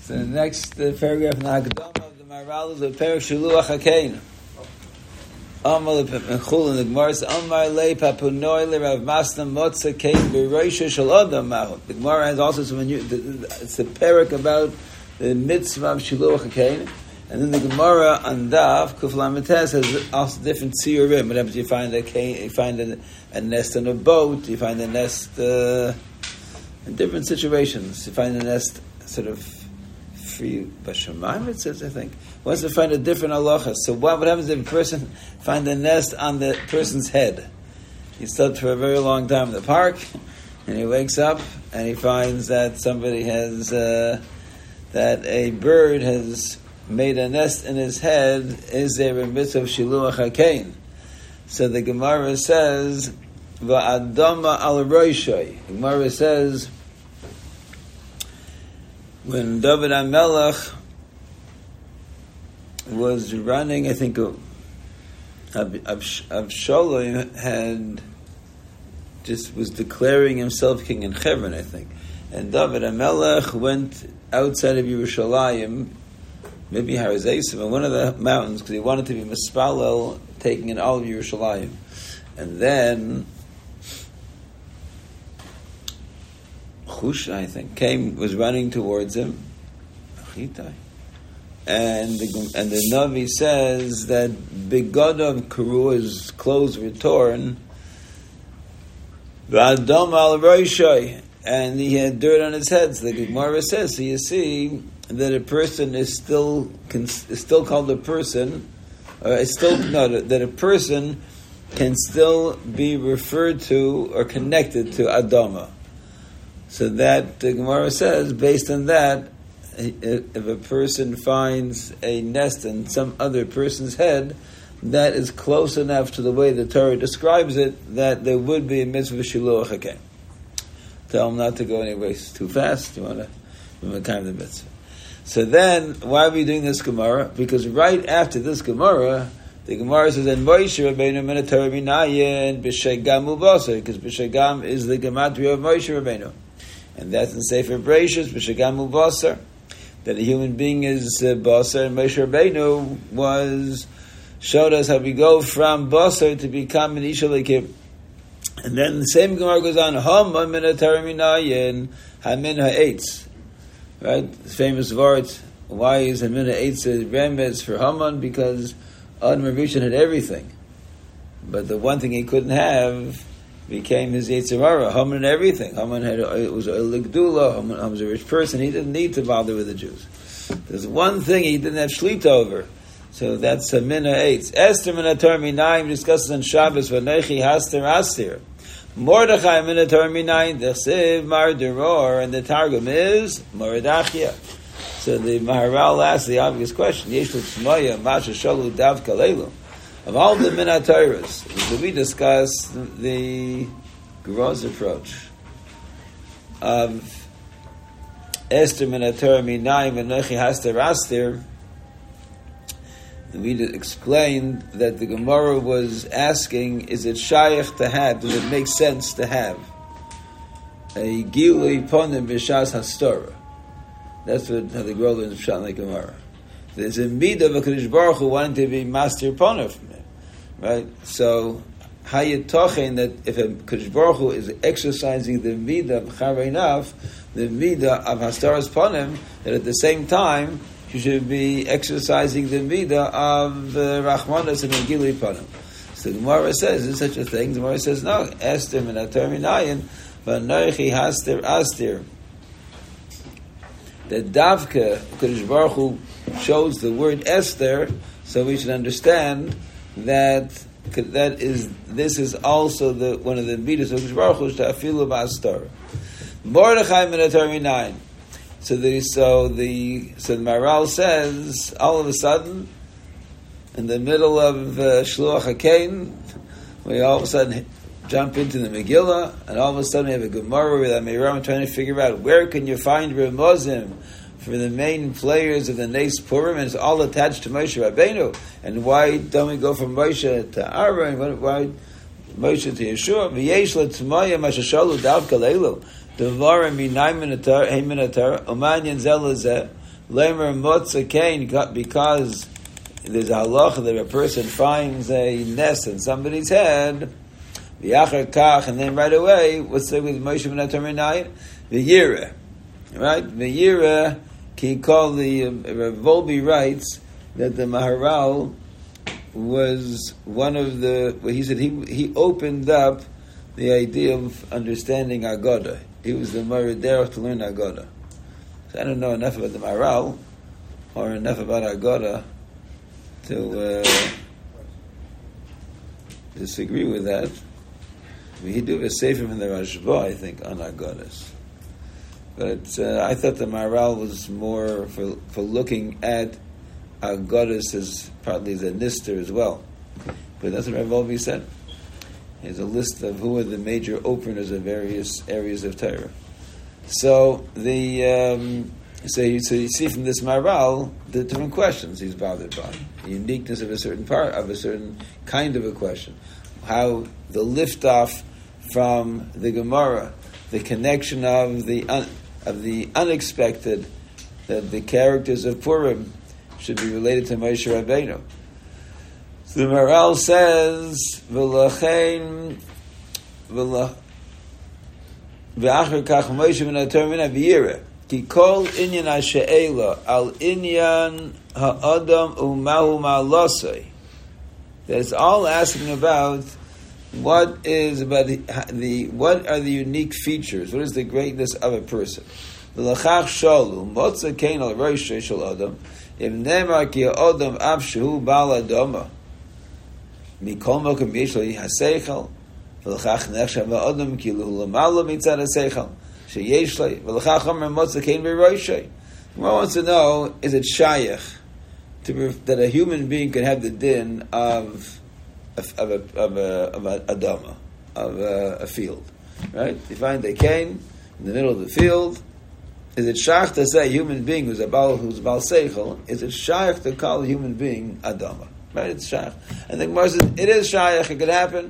So the next paragraph in the Haggadah of the Maharal is the Perek Shiluach HaKein. Amal Mechul in the Gemara says, Amar Le Papunoi Le Rav Masna Motza Kein B'Roisha Shel Adam Mahu. The Gemara has also some it's a Perek about the mitzvah of Shiluach HaKein. And then the Gemara on Daf Kuf Lamed Tes has also different tsiurim. What happens? You find a nest on a boat. You find a nest in different situations. You find a nest sort of free b'shamayim. It says, I think. Wants to find a different halacha. So what happens if a person finds a nest on the person's head? He slept for a very long time in the park, and he wakes up and he finds that somebody has that a bird has made a nest in his head. Is there a mitzvah of shiluach hakein? So the Gemara says, "Va'adama al roishay." The Gemara says, when David HaMelech was running, I think Avshalom had was declaring himself king in Hebron, I think, and David HaMelech went outside of Yerushalayim, maybe Har Zesim, one of the mountains, because he wanted to be Mispalel, taking in all of Yerushalayim. And then Chusha, I think, was running towards him, and the Navi says that Begodav Karu, his clothes were torn, V'adam al roishay, and he had dirt on his head. So the Gemara says, so you see that a person is still called a person, that a person can still be referred to or connected to Adama. So that the Gemara says, based on that, if a person finds a nest in some other person's head, that is close enough to the way the Torah describes it that there would be a mitzvah shiluach hakein. Tell him not to go anyway too fast. You want to remember kind of the mitzvah. So then, why are we doing this Gemara? Because right after this Gemara, the Gemara says, "And Moshe Rabbeinu min haTorah minayin b'shegam ubasar," because b'shegam is the gematria of Moshe Rabbeinu, and that's in Sefer Bereshis b'shegam ubasar, that a human being is basar, and Moshe Rabbeinu showed us how we go from basar to become an ish elikim. And then the same Gemara goes on, Haman min haTorah minayin hamin ha'etz. Right? The famous words, why is Hamin ha'etz a remez for Haman? Because Adam Rishon had everything. But the one thing he couldn't have became his Yetzer Hara. Haman had everything. Haman was a Ligdula, Haman was a rich person. He didn't need to bother with the Jews. There's one thing he didn't have Shlita over. So that's Hamin ha'etz. Esther min haTorah minayin discusses on Shabbos, V'nechi haster astir. Mordechai min haTorah minayin dechsiv mar deror, and the Targum is Moradachia. So the Maharal asks the obvious question: Yesh l'tzmoya masha shalu dav kalelu. Of all the min haTorahs, do we discuss the Gero's approach of Esther min haTorah minayin v'nechi haster astir? We explained that the Gemara was asking, is it shaykh to have, does it make sense to have a gilui ponim b'shas hastorah? That's what the Gemara learns of Pshat in the Gemara. There's a midah of HaKadosh Baruch Hu wanting to be master ponim from it, right? So, how you talking that if a HaKadosh Baruch Hu is exercising the midah of chareinav, the midah of hastorah's ponim, that at the same time you should be exercising the midah of Rachmanas and Gilui Panim. So the Gemara says, is such a thing? The Gemara says, no, Esther min haTorah minayin, v'anoichi haster astir. The Davka, Kadosh Baruch Hu shows the word Esther, so we should understand that this is also one of the midas of Kadosh Baruch Hu, to afilu ba'astar. Mordechai min haTorah minayin. So the Maharal says, all of a sudden, in the middle of Shluach HaKein, we all of a sudden jump into the Megillah, and all of a sudden we have a Gemara with Amiram trying to figure out where can you find Ramozim for the main players of the Nes Purim, and it's all attached to Moshe Rabbeinu. And why don't we go from Moshe to Aaron? Why Moshe to Yeshua? V'yesh l'tzmoya mashashalu dav kalelu. Devarim minayin min haTorah, hey min haTorah, umanyan zelazeh, Lemer Motza Kain, because there's a halacha that a person finds a nest in somebody's head, v'yachar kach, and then right away, what's the with Moshe ben Atarminayim? V'yireh. Right? V'yireh, he called the, Volbi writes that the Maharal was one of the, he said he opened up the idea of understanding Agoda. He was the Mariderach to learn Agoda. So I don't know enough about the Maharal, or enough about Agoda to disagree with that. He do a sefer in the Rashba, I think, on Agodas. But I thought the Maharal was more for looking at Agodas as partly as a nister as well. But that's what Rav Volvi said. There's a list of who are the major openers of various areas of Torah. So so you see from this Maharal the different questions he's bothered by. The uniqueness of a certain part, of a certain kind of a question. How the liftoff from the Gemara, the connection of the unexpected, that the characters of Purim should be related to Moshe Rabbeinu. So the Maharal says, "V'lachein v'achar kach Moshe ben Atarminayim v'yireh ki kol inyan ha'she'ela al inyan ha'adam u'mahu ma'alosei." That's all asking about what is about what are the unique features, what is the greatness of a person. V'lachach shalu motza kein al rosh shel adam im nemar ki adam av shehu bal adama mikol mokem yesh lo haseichel v'lachach nechshav adam ki lo lamalo mitzad haseichel sheyesh lo v'lachach omer motza kein v'rosh. What wants to know, is it shayach that a human being can have the din of a adama, of a field, right? You find a cane in the middle of the field. Is it shayach to say a human being who's bal seichel? Is it shayach to call a human being adama? Right? It's shayach. And the Gemara says it is shayach. It could happen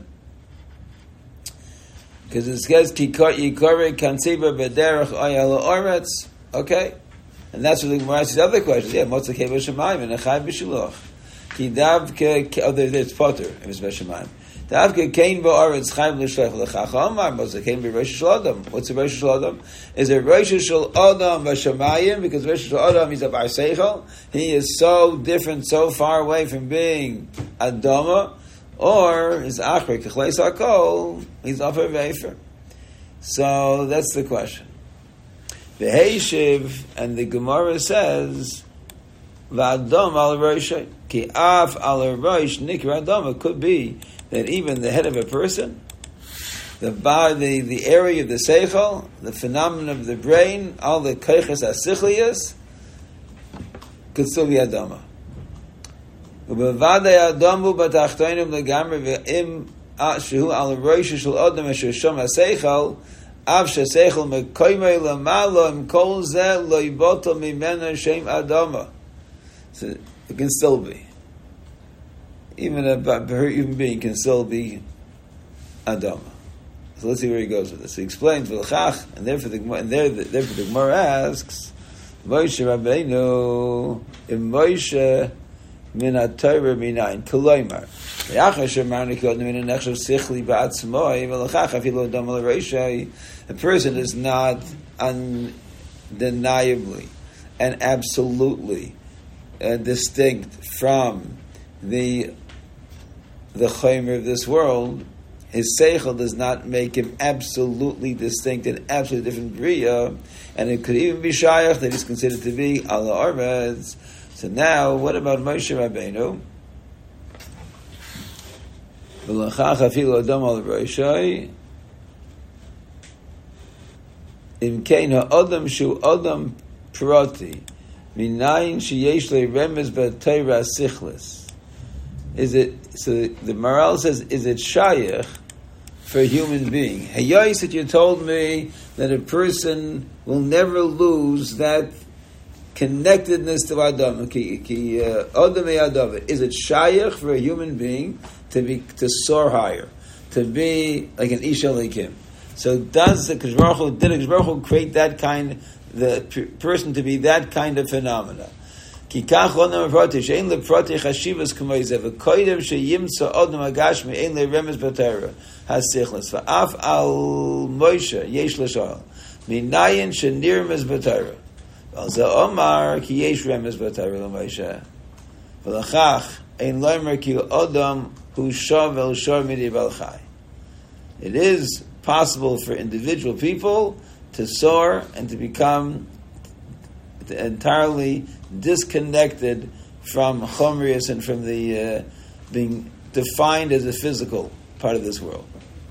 because it says yikore kansiba b'derech oyel oretz. Okay. And that's what the Gemara asks the other questions. Yeah, Motza Kei B'Shamayim and Echai B'Shiloch. Ki Davke, there's Potter, if it's B'Shamayim. Davke Kein B'Aretz Chaim L'Shlech L'Chacha Amar, Motza Kein B'Rosh Shel Adam. What's the Rosh Shel Adam? Is it Rosh Shel Adam B'Shamayim? Because Rosh Shel Adam is a Bar Seichel. He is so different, so far away from being Adama. Or is Achrik T'chleis HaKol, he's Afer V'Efer. So that's the question. The Heishiv and the Gemara says, "V'adam al rosh ki af al rosh nikra adam." It could be that even the head of a person, the area of the seichel, the phenomenon of the brain, all the keiches asichlius, could still be adama. Ubevadei adamu b'tachtonim legamre ve'im shehu al rosh shel adam asher shom haseichel. Av sheseichel mekoymei lamalo im kol zeh lo yiboto mimena shem adama. So it can still be. Even a human being can still be adama. So let's see where he goes with this. He explains v'lchach, and therefore the Gemara asks, Moshe Rabbeinu im Moshe min ha-Torah minayin koloymar. A person is not undeniably and absolutely distinct from the chaymer of this world. His seichel does not make him absolutely distinct and absolutely different bria, and it could even be shayach that he's considered to be ala armez. So now, what about Moshe Rabbeinu? V'lachach afilu adam al roshai. Im kein ha'adam shu adam prati minayin sheyesh le remez b'Torah sichlis. Is it, so the Maharal says, is it shayach for a human being? Hayos, that you told me that a person will never lose that connectedness to Adam. Is it shayach for a human being to soar higher, to be like an Isha Likim? So does the Kishbaruch Hu create that kind the person to be that kind of phenomena. Ki kach onam prati shein le prati chashivas k'may zeh v'koydem sheyimtza odom agashmi ein le remez b'Torah hasichlas v'af al Moshe yesh l'shal minayin shenirmez b'Torah v'al zeh omar ki yesh remez b'Torah l'Moshe v'lachach ein loimer ki odom hu shav el shor midi balchai. It is possible for individual people to soar and to become entirely disconnected from chomrius and from the being defined as a physical part of this world.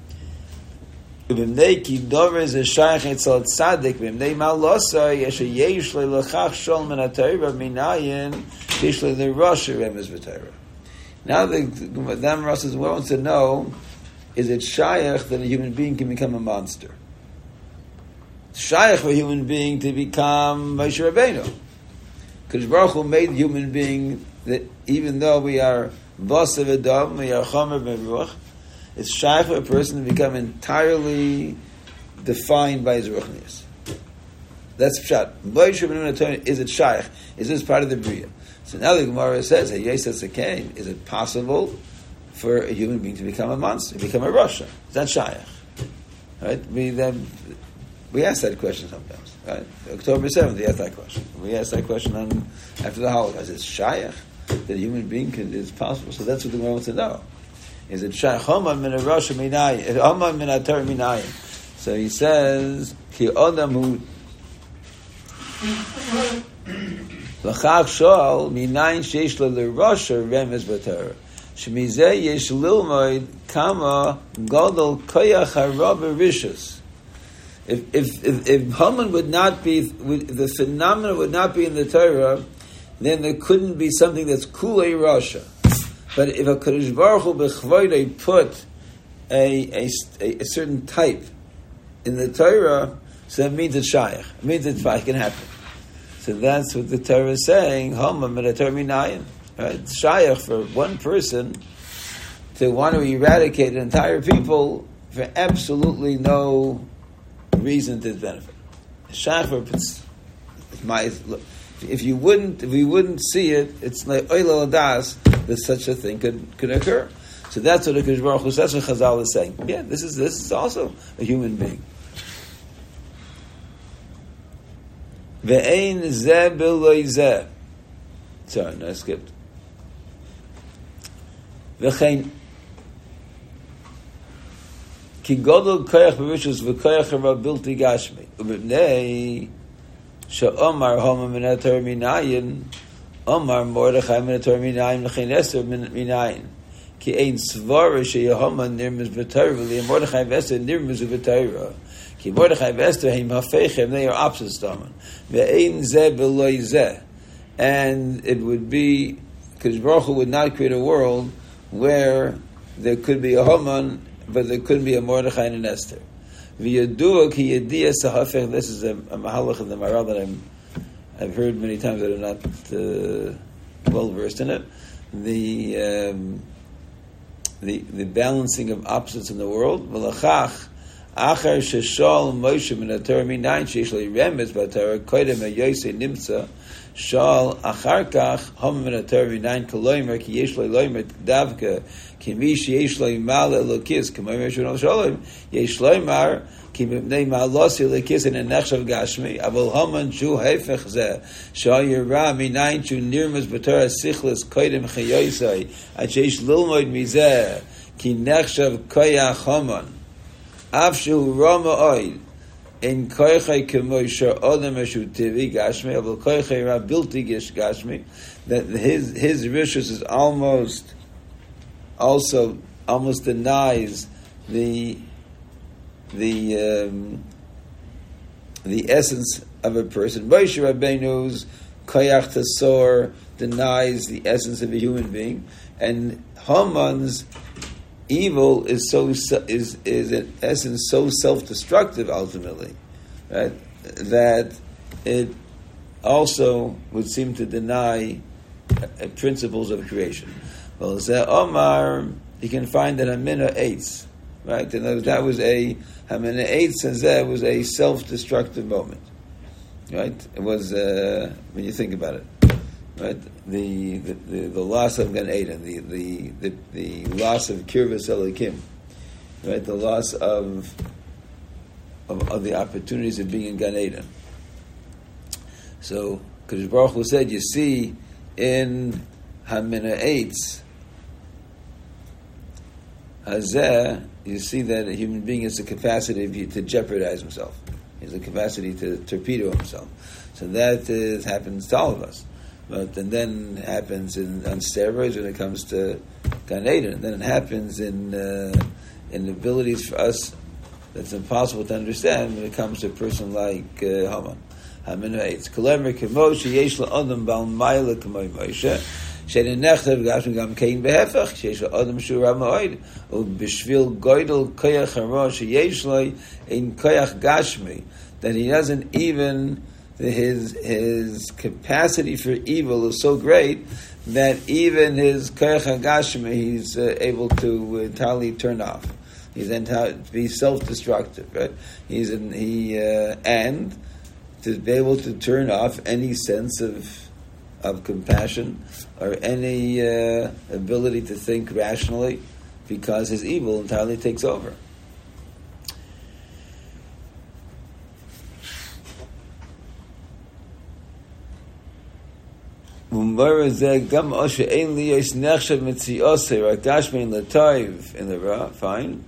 Now the Dam Rosh wants to know, is it shaykh that a human being can become a monster? It's shaykh for a human being to become Moshe Rabbeinu. Because Baruch Hu made human being that even though we are Basav Adam, we are Chomer Beruach, it's shaykh for a person to become entirely defined by his ruchnius. That's pshat. Moshe Rabbeinu, is it shaykh? Is this part of the Bria? So now the Gemara says, is it possible for a human being to become a monster, become a Rasha? Is that shaykh? Right? We ask that question sometimes. Right? October 7th, we asked that question. We asked that question after the Holocaust. Is shaykh that a human being is possible? So that's what the Gemara wants to know. Is it shaykh? Homan min a Rasha minayin. Homan min a Torah minayin. So he says, Ki Odam hu L'chach shoal minayin sheish lo l'Rasha remez b'Torah. Shemizeh yesh lilmoid kama gadol koyach hara b'rishus. If Haman would not be, the phenomenon would not be in the Torah, then there couldn't be something that's kulei Rasha. But if a Kadosh Baruch Hu b'chvoidei put a certain type in the Torah, so that means it's shaykh. It means it can happen. So that's what the Torah is saying. Haman min Torah minayin. Right? It's shaykh for one person to want to eradicate an entire people for absolutely no reason to benefit. If we wouldn't see it, it's like oil das that such a thing could occur. So that's what the Kadosh Baruch Hu, that's what Chazal is saying. Yeah, this is also a human being. Ve'ein zeh b'loi zeh. Sorry, no, I skipped. V'chein Ki godol koyach b'rishus v'koyach hara bilti gashmi u'b'nei she'omar homa min haTorah minayin omar Mordechai min haTorah minayin l'chein Esther minayin ki ein svara she'yehoma nirmuz b'Torah v'li Mordechai v'Esther nirmuz b'Torah ki Mordechai v'Esther heim hafeichem, they are opposites to Haman ve'ein zeh b'loi zeh, and it would be, because Baruch Hu would not create a world where there could be a Haman but there couldn't be a Mordechai and an Esther. V'yadua ki yediyah sahafech. This is a mahalach of the Maral that I've heard many times that I'm not well versed in it. The balancing of opposites in the world. V'lachach achar sheshol Moshe min haTorah minayin sheish lo remez b'Torah koydem hayosei nimtza shal achar kach hom min haTorah minayin koloimer ki yesh lo loimer davka ki mi sheyesh lo yimal elokis k'moimer shulon shalom yesh lo yimar ki mibnei malos elokis in a nechshav gashmi avol homan shu hefech zeh shal yira minayin shu nirmez b'Torah sichlis koydem chayosei ad sheish lilmoid mizeh ki nechshav koyach homan Afshu Rama Oil in Koichai Kemosha Odom Eshu Tivi Gashmi Avol Koichai Rabilti Gish Gashmi, that his rishus is almost denies the essence of a person. Moshe Rabbeinu's Koyach Tasor denies the essence of a human being, and Haman's evil is in essence so self-destructive ultimately, right, that it also would seem to deny principles of creation. Well, Omar, you can find that Hamina Eitz, right? And that was a Hamina Eitz, and that was a self-destructive moment. right? It was when you think about it, right? The loss of Gan Eden, the loss of Kirvas Elokim, right? The loss of the opportunities of being in Gan Eden. So, Kadosh Baruch Hu said, you see in Hamina Eitz Hazeh, you see that a human being has the capacity to jeopardize himself. He has the capacity to torpedo himself. So that happens to all of us. And then it happens on steroids when it comes to Gan Eden. And then it happens in abilities for us that's impossible to understand when it comes to a person like Haman. Hamina Eitz. K'lemer k'moshe yesh la'adam bal mayla k'moy Moshe. שננחת וגשנו גם כן בהפך, שיש לו אדם שהוא רע מאוד, ובשביל גודל כוח הרע שיש לו, אין כוח גשמי, that he doesn't even, his capacity for evil is so great, that even his koach hagashmi, he's able to entirely turn off. He's entirely be self-destructive, right? And to be able to turn off any sense of compassion or any ability to think rationally, because his evil entirely takes over. In the Ra, fine.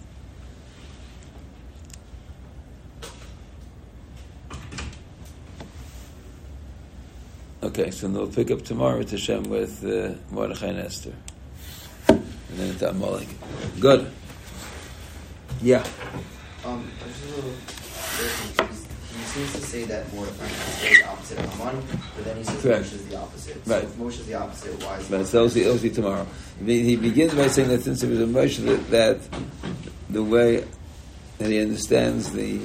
Okay, so we'll pick up tomorrow with Hashem with Mordechai and Esther. And then it's Amalek. Good. Yeah. I'm just a little confused. He seems to say that Mordechai and Esther is the opposite of Haman, but then he says Moshe is the opposite. So right. if Moshe is the opposite, why is Right, so we'll see tomorrow. He begins by saying that since it was a Moshe, that the way that he understands the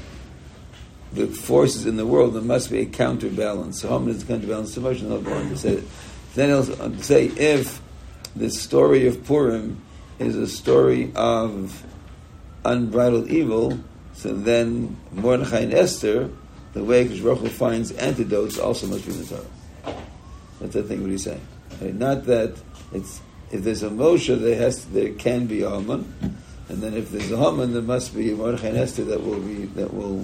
forces in the world, there must be a counterbalance. So Haman is the counterbalance to Moshe, and he'll go on to say it. Then he'll say, if the story of Purim is a story of unbridled evil, so then Mordechai and Esther, the way Kadosh Baruch Hu finds antidotes, also must be in the Torah. That's I think what he's saying. Okay? Not that it's, if there's a Moshe, there can be a Haman, and then if there's a Haman, there must be Mordechai and Esther that will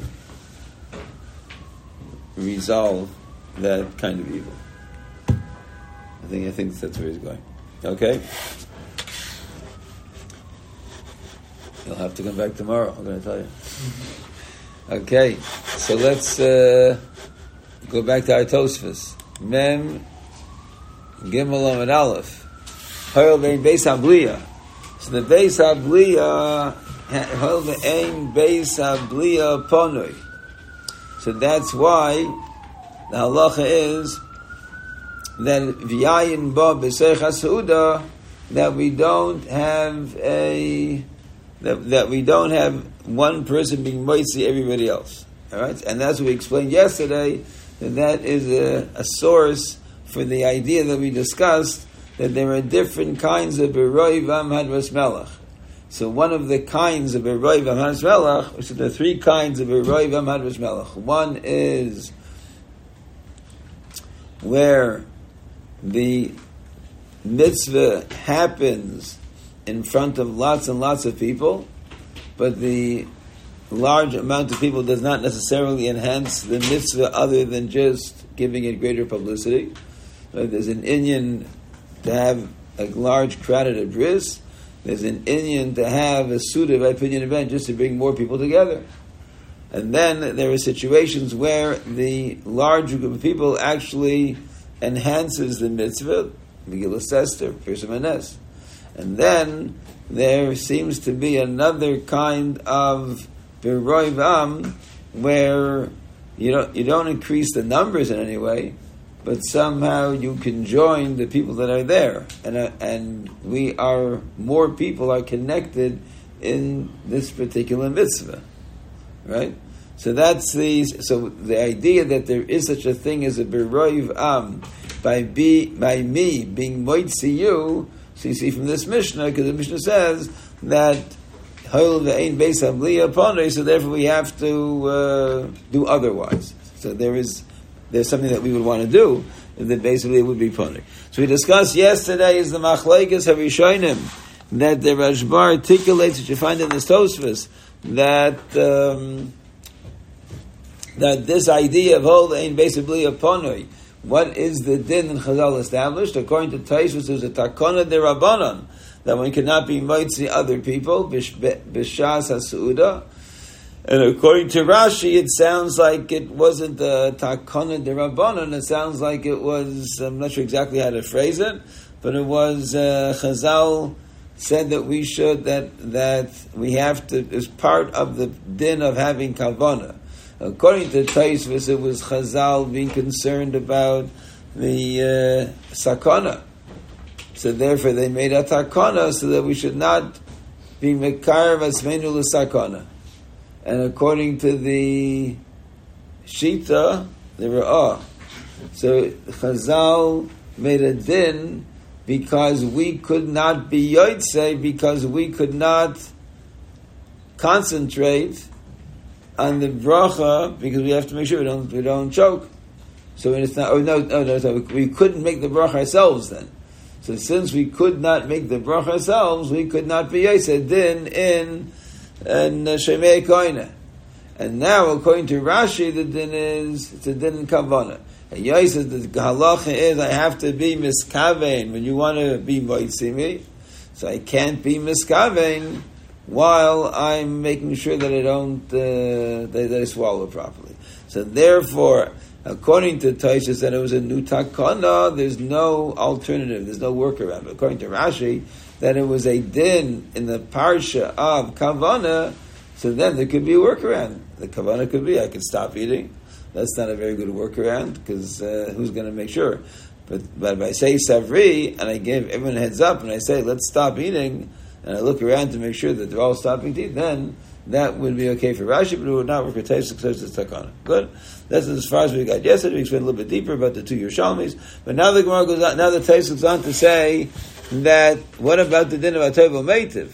resolve that kind of evil. I think that's where he's going. Okay? You'll have to come back tomorrow, I'm going to tell you. Okay, so let's go back to our Tosfos. Mem Gimel Amud Aleph. Hoil ve'ein beis habliya. So the beis habliya, hoil ve'ein beis habliya ponoi. So that's why the halacha is that v'yayin ba b'seich ha'seuda, that we don't have one person being moitzi everybody else. All right, and that's what we explained yesterday. That is a source for the idea that we discussed, that there are different kinds of beroi v'am hadras melech. So one of the kinds of beroi v'am hadras melech, which are the three kinds of beroi v'am hadras melech. One is where the mitzvah happens in front of lots and lots of people, but the large amount of people does not necessarily enhance the mitzvah other than just giving it greater publicity. There's an inyan to have a large crowd at a bris. There's an inyan to have a suda by opinion event just to bring more people together. And then there are situations where the large group of people actually enhances the mitzvah, Megillas Esther, Pirsa Manes. And then there seems to be another kind of beroi v'am where you don't increase the numbers in any way, but somehow you can join the people that are there, and more people are connected in this particular mitzvah, right? So that's the idea that there is such a thing as a beroi v'am by me being moitzi you. So you see from this Mishnah, because the Mishnah says that so therefore we have to do otherwise. So there's something that we would want to do, that basically it would be punny. So we discussed yesterday is the machlekes harishonim that the Rashba articulates, that you find in the Tosfos, that this idea of holding basically a ponoi. What is the din in Chazal established? According to Tosfos, there's a takona de Rabbanan that one cannot be mitzi other people b'shas hasuda. And according to Rashi, it sounds like it wasn't the takona de Rabbanan. It sounds like it was, I'm not sure exactly how to phrase it, but it was Chazal said that we should, that we have to, as part of the din of having kavana. According to Tosfos, it was Chazal being concerned about the sakana. So therefore they made a takana so that we should not be mekarev asmenu l'sakana. And according to the Shita, the Ra'ah, so Chazal made a din because we could not be yotzei, because we could not concentrate on the bracha, because we have to make sure we don't choke. So it's not. We couldn't make the bracha ourselves then. So since we could not make the bracha ourselves, we could not be yotzei din in Shemei Koine. And now, according to Rashi, the din is it's a din in Kavanah. And Yai says the halacha is I have to be miskavein when you want to be moitzi me, so I can't be miskavein while I'm making sure that I don't that I swallow properly. So therefore, according to Tosfos, that it was a new takana, there's no alternative, there's no workaround. But according to Rashi, that it was a din in the parsha of Kavanah, so then there could be a workaround. The Kavanah could be, I could stop eating. That's not a very good workaround, because who's going to make sure? But if I say Savri, and I give everyone a heads up, and I say, let's stop eating, and I look around to make sure that they're all stopping to eat, then that would be okay for Rashi, but it would not work for Tosfos because it's Takana. Good? That's as far as we got yesterday. We explained a little bit deeper about the two Yerushalmis. But now the Gemara goes on, now the Tosfos goes on to say that, what about the din of Atov Meitiv?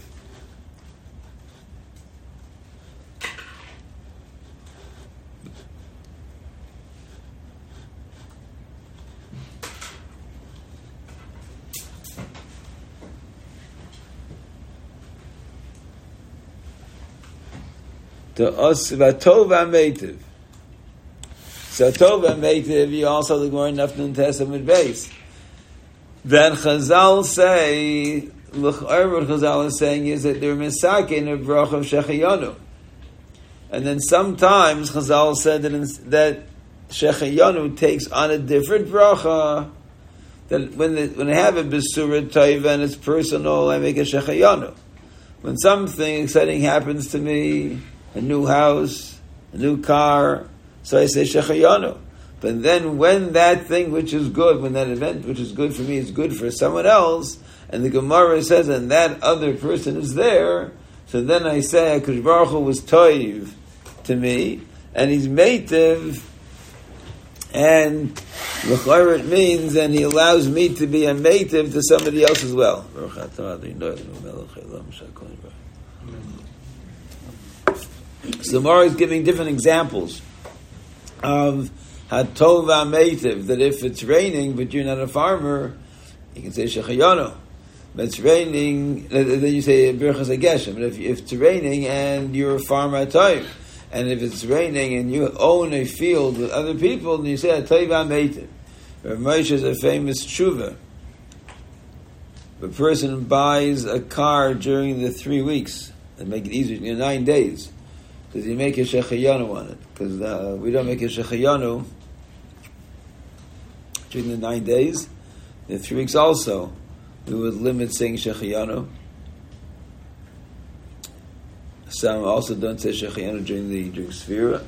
To us, Vatov HaMeitiv. So Tov HaMeitiv, you also the Gemara Nafnun Testament base. Then Chazal say, L'ch'or what Chazal is saying is that they're misakin a bracha of Shechayonu. And then sometimes Chazal said that Shechayonu takes on a different bracha. That when I have a Besura Taiva and it's personal, I make a Shechayonu. When something exciting happens to me, a new house, a new car, so I say Shechayonu. But then when that thing which is good, when that event which is good for me is good for someone else, and the Gemara says, and that other person is there, so then I say, HaKadosh Baruch Hu was toiv to me, and he's meitiv, and l'chayr it means, and he allows me to be a meitiv to somebody else as well. So the Gemara is giving different examples of Hatov HaMeitiv, that if it's raining but you're not a farmer, you can say Shechayonu. But it's raining, then you say Birchas HaGeshem. But if it's raining and you're a farmer at time, and if it's raining and you own a field with other people, then you say Hatov HaMeitiv. Rav Moshe is a famous tshuva. A person buys a car during the 3 weeks, and make it easier, 9 days. Does he make a Shechayonu on it? Because we don't make a Shechayonu during the 9 days. The 3 weeks also, we would limit saying Shechayonu. Some also don't say Shechayonu during Sfira.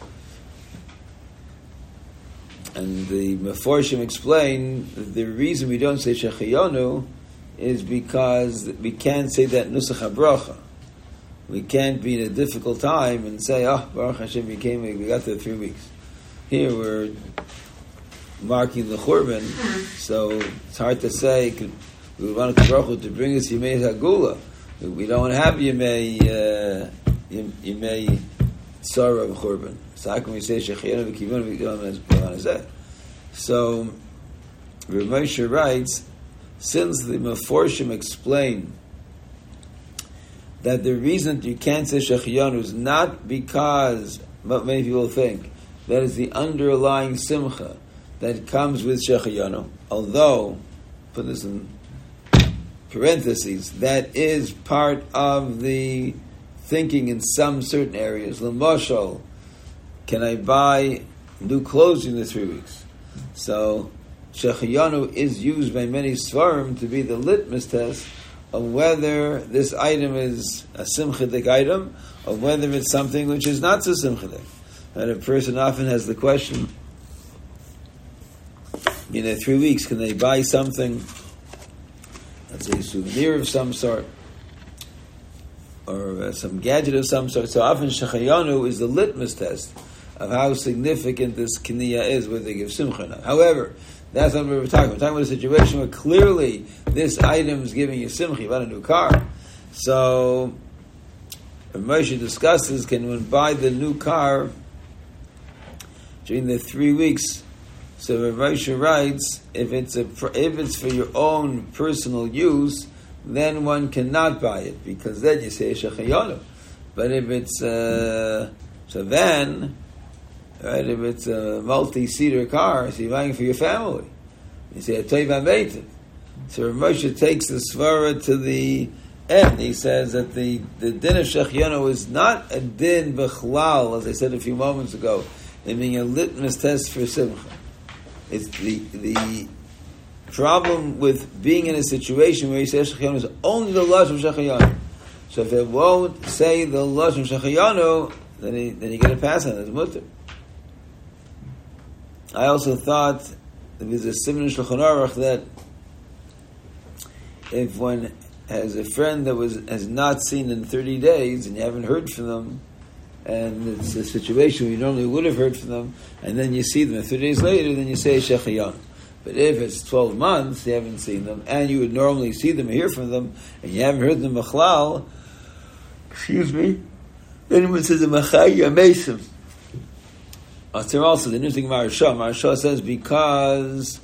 And the Meforshim explain that the reason we don't say Shechayonu is because we can't say that Nusach HaBracha. We can't be in a difficult time and say, Baruch Hashem, we got there 3 weeks. Here we're marking the Churban, so it's hard to say, we want Baruch Hu to bring us Yimei Hagula. We don't have Yimei Tzara of Churban. So how can we say Shechianu v'Kivunu v'Kivunu? So Rav Moshe writes, since the Meforshim explain that the reason that you can't say Shechianu is not because what many people think that is the underlying simcha that comes with Shechianu, although, put this in parentheses, that is part of the thinking in some certain areas. L'mashal, can I buy new clothes in the 3 weeks? So Shechianu is used by many Svarim to be the litmus test of whether this item is a simchadik item or whether it's something which is not so simchadik. And a person often has the question, in 3 weeks, can they buy something, let's say a souvenir of some sort, or some gadget of some sort? So often Shechianu is the litmus test of how significant this kniya is, whether they give simcha or not. However, that's not what we're talking about. We're talking about a situation where clearly this item is giving you simcha. You want a new car. So Moshe discusses, can one buy the new car during the 3 weeks? So Moshe writes, if it's for your own personal use, then one cannot buy it, because then you say Shechianu. But if it's if it's a multi-seater car, so you're buying it for your family, you say a Tov HaMeitiv. So Moshe takes the svara to the end. He says that the din of Shechianu is not a din b'chlal, as I said a few moments ago, in being a litmus test for simcha. It's the problem with being in a situation where you say Shechianu is only the lashon of Shechianu. So if it won't say the lashon of Shechianu, then you get a pass on it. It's mutter. I also thought there's a simon Shulchan Aruch that if one has a friend that has not seen in 30 days and you haven't heard from them, and it's a situation where you normally would have heard from them, and then you see them 30 days later, then you say Shechianu. But if it's 12 months, you haven't seen them, and you would normally see them or hear from them, and you haven't heard them b'chlal, then it says a Machai Yamesim. Also, the new thing Maharsha says because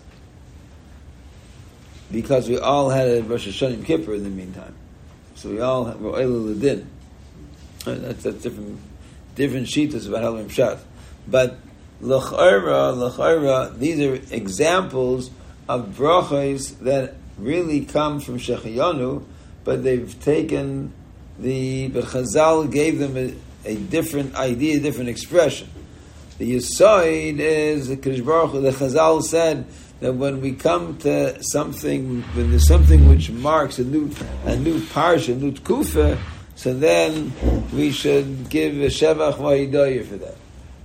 we all had a Rosh Hashanah and Kippur in the meantime, so we all were Eilul Ladin. That's different shitas about Halim Pshat. But l'chayra, these are examples of brachos that really come from Shechianu, but they've taken but Chazal gave them a different idea, a different expression. The Yisoid is the Kadosh Baruch Hu. The Chazal said that when we come to something, when there's something which marks a new parsha, a new tkufa, so then we should give a shevach v'hidoyah for that.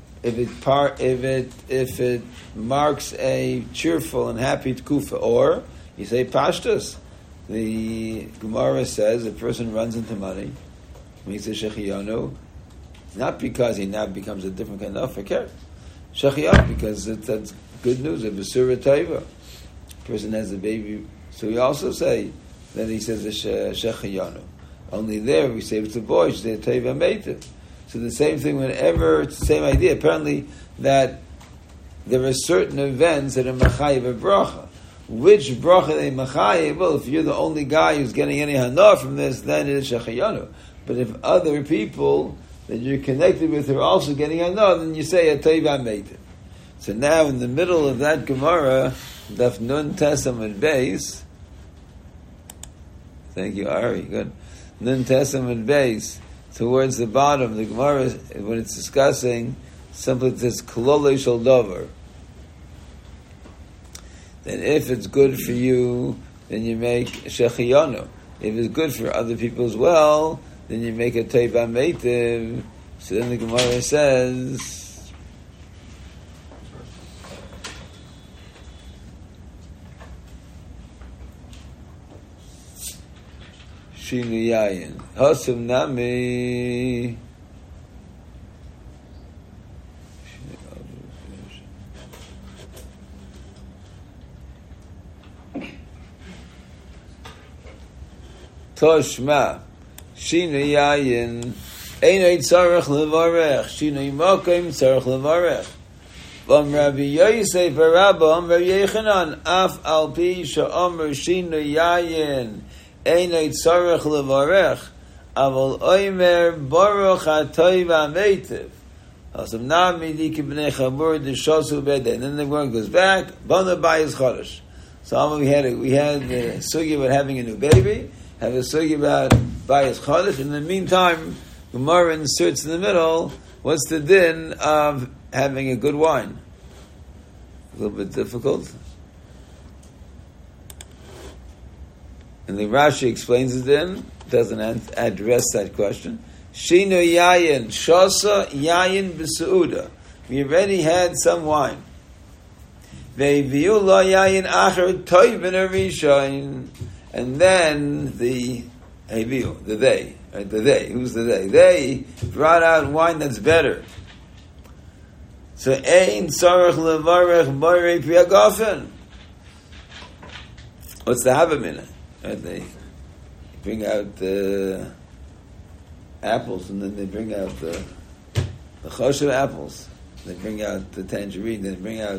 If it marks a cheerful and happy tkufa, or you say pashtus. The Gemara says a person runs into money when he says Shechianu, not because he now becomes a different kind of fakir. Shechianu, because that's good news. A Besura Taiva. Person has a baby. So we also say that he says Shechianu. Only there we say it's a boy, she says Taiva Meitiv. So the same thing whenever, it's the same idea. Apparently that there are certain events that are Machayev a bracha. Which bracha they Machayev? Well, if you're the only guy who's getting any hana from this, then it is Shechianu. But if other people that you're connected with are also getting hana, then you say a Tov HaMeitiv. So now in the middle of that Gemara, Daf Nun Tesam Beis. Thank you, Ari. Good. Nun Tesam Beis. Towards the bottom, the Gemara, when it's discussing, simply says Kololei Shel Dover. Then if it's good for you, then you make Shechianu. If it's good for other people as well, then you make a Tov HaMeitiv. So then the Gemara says, Shinu Yayin. Hosum Nami. Toshma. Shinu Yayin. Einay tzarech levarech, shinoi mokim tzarech levarech. Vam Rabbi Yosef Rabam Rabbi Yechanan af al pi she'omer shinoi yayin einay tzarech levarech aval oimer baruch hatoy v'ameitiv. Asam nami di kibnei chabur d'shosu b'edei. And then the word goes back, bana bayis chodesh. So we had the sugi about having a new baby, have a sugi about bayis chodesh. In the meantime, Gemara inserts in the middle, what's the din of having a good wine? A little bit difficult. And the Rashi explains it then, doesn't address that question. Shino yayin, shosa yayin b'seuda. We already had some wine. Ve'viu lo yayin acher toivin arishayin. And then the they, right? The they, who's the they? They brought out wine that's better. So ein tzarech levarech borei priagafen. What's the havamina? Right? They bring out the apples, and then they bring out the choshev apples. They bring out the tangerine. They bring out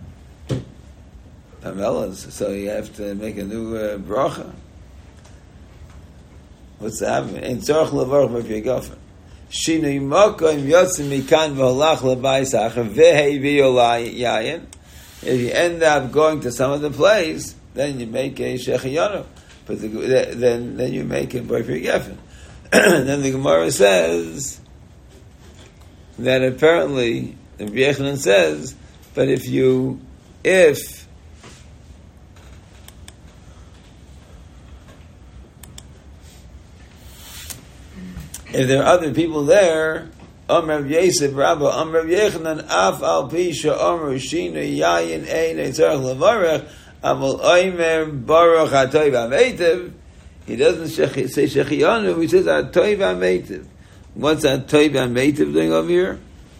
pamelas. So you have to make a new bracha. What's the havamina? Ein tzarech levarech borei priagafen. Shinui mokim yotzim mikan v'holach lebayis acher ve'hevi'u yayin. If you end up going to some other place, then you make a shechiyanu. But then you make it by geffen. Then the Gemara says that apparently the Yechanan says, but if there are other people there, Rav Yosef Rabba, Rav Yechanan af al pi she'omer shinu yayin ein tzarech levarech aval oimer baruch hatoy v'ameitiv. He doesn't say shechiyanu, he says hatoy v'ameitiv. What's hatoy v'ameitiv doing over here?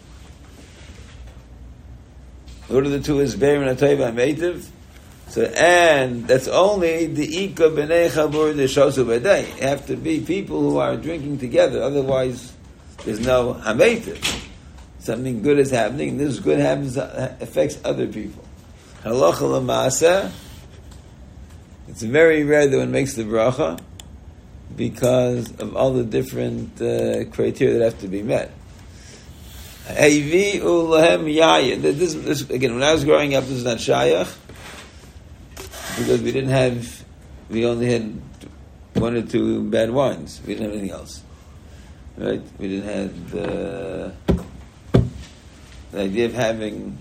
What are the two isberim and hatoy v'ameitiv? So, and that's only the ika b'nei chabur d'shosu b'dei. Have to be people who are drinking together. Otherwise, there's no hameitiv. Something good is happening, and this good happens affects other people. Halacha l'maaseh. It's very rare that one makes the bracha because of all the different criteria that have to be met. Heivi'u lahem yayin. This again, when I was growing up, this is not shayach. Because we only had one or two bad wines. We didn't have anything else. Right? We didn't have the idea of having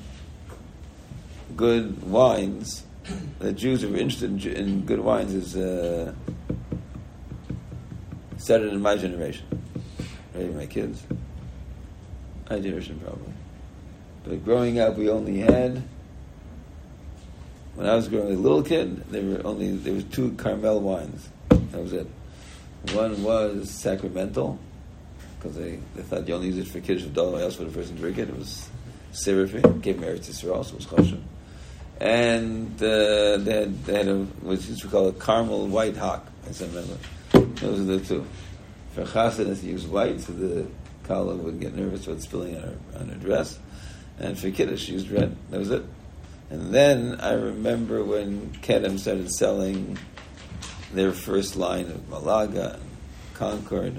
good wines. The Jews who were interested in good wines is started in my generation. Right? My kids. My generation probably. But growing up, we only had... When I was growing a little kid, there were two Carmel wines. That was it. One was sacramental, because they thought you only use it for Kiddush V'Dol, else for the person to drink it. It was syrupy. It gave me Eretz Yisrael, so it was choshen. And they had what we call a caramel white hock. I still remember. Those are the two. For Chassidus, they used white, so the kala would get nervous about spilling on her dress. And for Kiddush, she used red. That was it. And then I remember when Kedem started selling their first line of Malaga and Concord.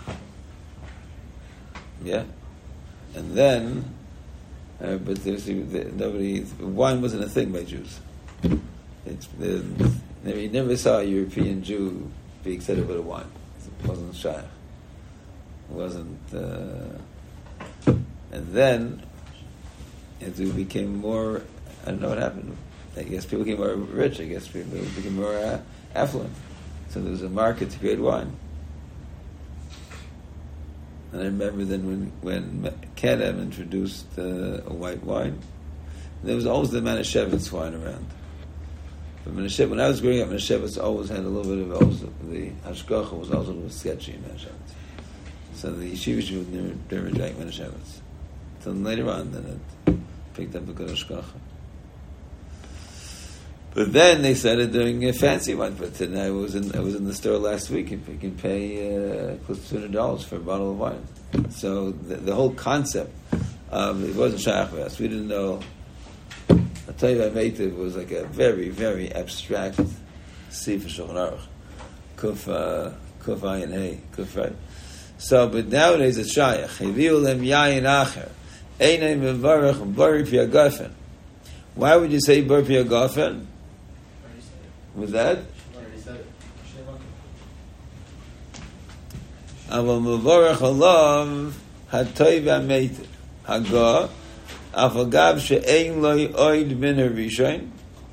And then, but wine wasn't a thing by Jews. You never saw a European Jew be excited about a wine. It wasn't shy. It wasn't... and then, as we became more... I don't know what happened. I guess people became more rich. I guess people became more affluent. So there was a market to create wine. And I remember then when Kedem introduced a white wine, there was always the Manischewitz wine around. But when I was growing up, Manischewitz always had a little bit of the hashgacha was also a little sketchy in Manischewitz. So the yeshivish would never drank Manischewitz. So later on, then it picked up a good hashgacha. But then they started doing a fancy one. But then I was in the store last week, and you can pay close to $200 for a bottle of wine. So the whole concept, it wasn't Shachvas. We didn't know. I'll tell you, it was like a very, very abstract Sefer Shulchan Aruch. Kuf Ayin Hey, Kuf, right? So, but nowadays it's Shayach. Heviu lem yayin acher. Einay mevarach bari pi agafen. Why would you say bari pi agafen? Was that? Aval mevarach alav hatoy v'ameitiv. Haga afagav she'ein loy oid min harishon.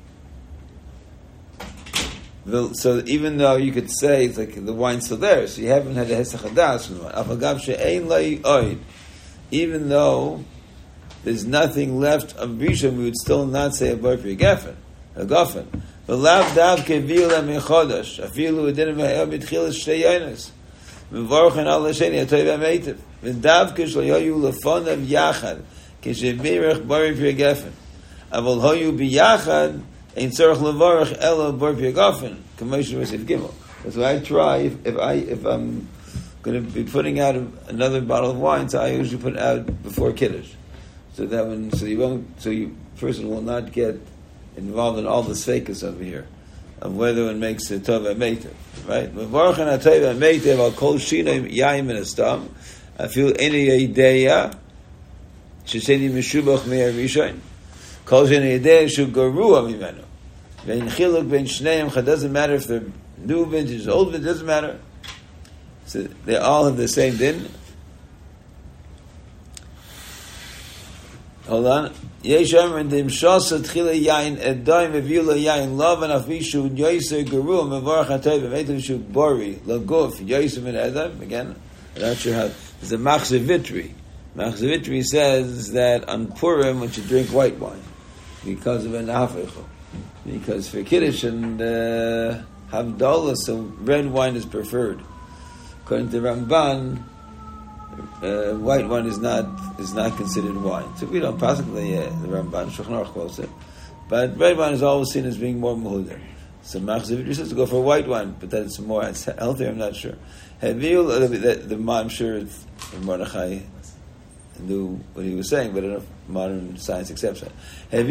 So even though you could say it's like the wine's still there, so you haven't had a hesach hadas from the wine. Afagav she'ein loy oid. Even though there's nothing left of Rishon, we would still not say a bar pi agafen. But lav dav kevil emichodash. Afilu edin me'el mitchilas shteyonis. Mevorchen al hasheni atoy v'ameitiv. V'dav kishlo yoyu lefonav yachad. Kishemirach bar pi agafen. Avol hoyu biyachad. Ein tzarich levarach ela bar pi agafen. Kamosh Rasiv Gimel. That's why I try, if I'm going to be putting out another bottle of wine, so I usually put it out before Kiddush. So that person will not get involved in all the sfeikus over here of whether one makes a tov v'ameitiv, right? Mevarchen atov v'ameitiv al kol shinoi yayin min hastam. I feel any ideya sheseni meshubach me'er rishon kol shinoi ideya shu garua mimenu. Vein chiluk vein shneim. It doesn't matter if they're new vintage, old vintage. Doesn't matter. So they all have the same din. Hold on. Yesham and Dimshasa Tchila Yain Edaim Evila Yain Love and Afishu Yoiser Guru Mevarach Atay Vemetushu Bori Laguf Yoiser and Edam. Again, I'm not sure how. It's a Machzavitri. Machzavitri says that on Purim one should drink white wine because of an Afecho. Because for Kiddush and Havdalah, so red wine is preferred. According to Ramban, white wine is not considered wine. So we don't possibly the Ramban Shulchan Aruch quotes it, but red wine is always seen as being more muhuder. So Machzavitri says to go for white wine, but that it's healthier. I'm not sure. I'm sure Mordechai knew what he was saying, but I don't know if modern science accepts that.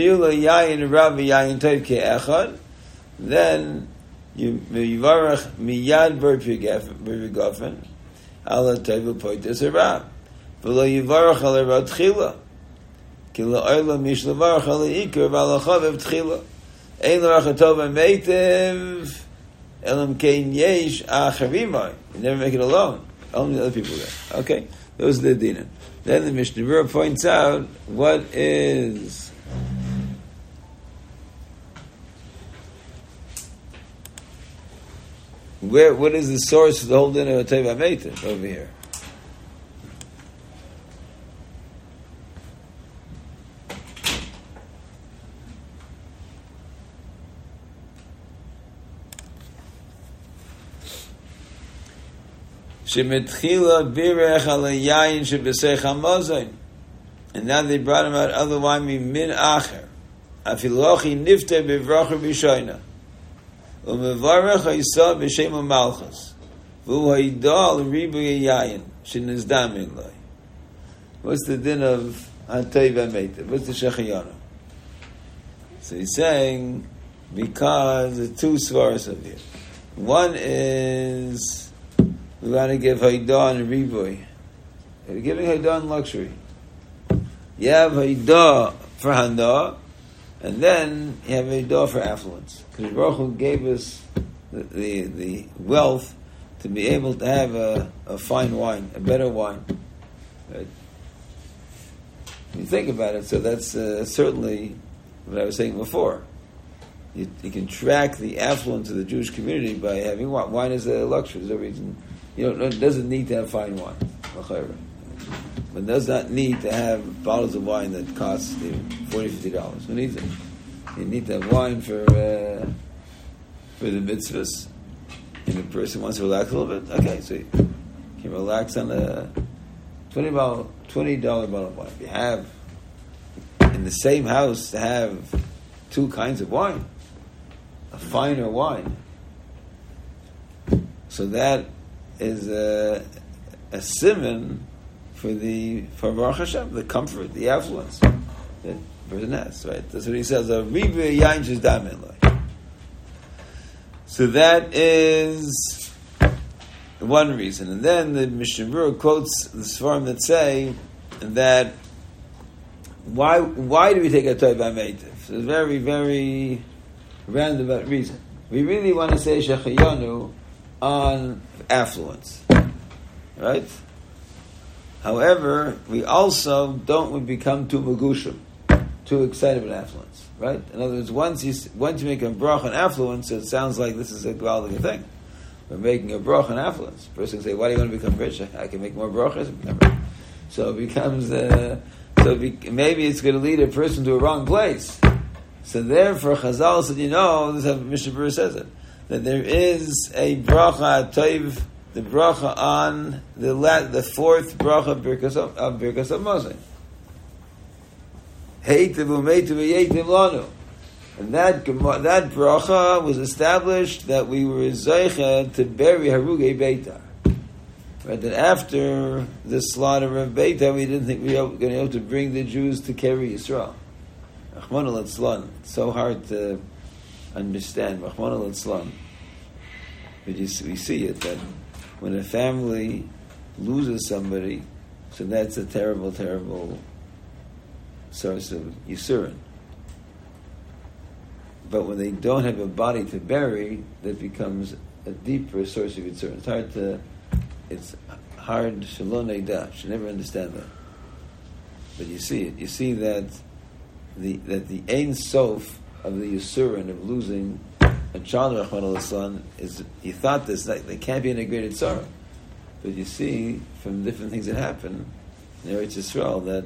Then you yivarach miyad bar pi agafen. Allah tevil poites hara, v'lo yivarach al hara tchila, ki la'olam mish levarach al ha'ikar v'al ha'chavev tchila, ein l'rach hatov ha'meitiv, elam kein yesh acharimai. You never make it alone. Only other people there. Okay? Those are the dinim. Then the Mishnah Berurah points out what is what is the source of the whole din of Teva Meitiv over here? Shemetchila birech al yayin shebesech hamazon, and now they brought him out other wine min acher. Afilochi nifte bevracher b'shoina. Umevarech ha'isa b'shem ha'malchus. V'hu ha'idal ribu yayin shenizdam loy. What's the din of Hatay v'ameitiv? What's the shechayana? So he's saying, because the two svaras of here. One is we want to give Haidah and Riboy. We're giving Haidah in luxury. You have Haidah for Hana, and then you have Haidah for affluence. Because Baruch Hu gave us the wealth to be able to have a fine wine, a better wine. Right? When you think about it, so that's certainly what I was saying before. You can track the affluence of the Jewish community by having wine. Wine is a luxury. There's no reason. It doesn't need to have fine wine. But does not need to have bottles of wine that cost $40, $50. Who needs it? You need to have wine for the mitzvahs. And the person wants to relax a little bit. Okay, so you can relax on a $20 bottle of wine. If you have in the same house to have two kinds of wine, a finer wine. So that is a siman for Baruch Hashem, the comfort, the affluence that the person has, right? That's what he says. A riba yain she's damin like. So that is one reason. And then the Mishnah Berurah quotes the Sfarim that say that why do we take a toy by meitiv? It's a very, very roundabout reason. We really want to say shechayanu on affluence, right? However, we also don't become too magushim, too excited about affluence, right? In other words, once you make a brach on affluence, it sounds like this is a gewaldige thing. We're making a brach on affluence. The person can say, "Why do you want to become rich? I can make more brachas." So it becomes maybe it's going to lead a person to a wrong place. So therefore, Chazal said, this is how Mishnah Berurah says it, that there is a bracha toiv, the bracha on the fourth bracha of Birkas Hamazon. Heitiv u'meitiv v'yeitiv lanu. And that bracha was established that we were zeicha to bury Harugei Beitar. Right, that after the slaughter of Beitar, we didn't think we were going to be able to bring the Jews to carry Yisrael. Rachmana litzlan. It's so hard to understand. Rachmana litzlan. But we see it, that when a family loses somebody, so that's a terrible, terrible source of Yisurin. But when they don't have a body to bury, that becomes a deeper source of Yisurin. It's hard, shalom neidah, should never understand that. But you see it. You see that the Ein Sof of the Yisurin of losing a child of Rachmana litzlan is, you thought this, like, they can't be integrated sorrow. But you see from different things that happen in Eretz Yisrael that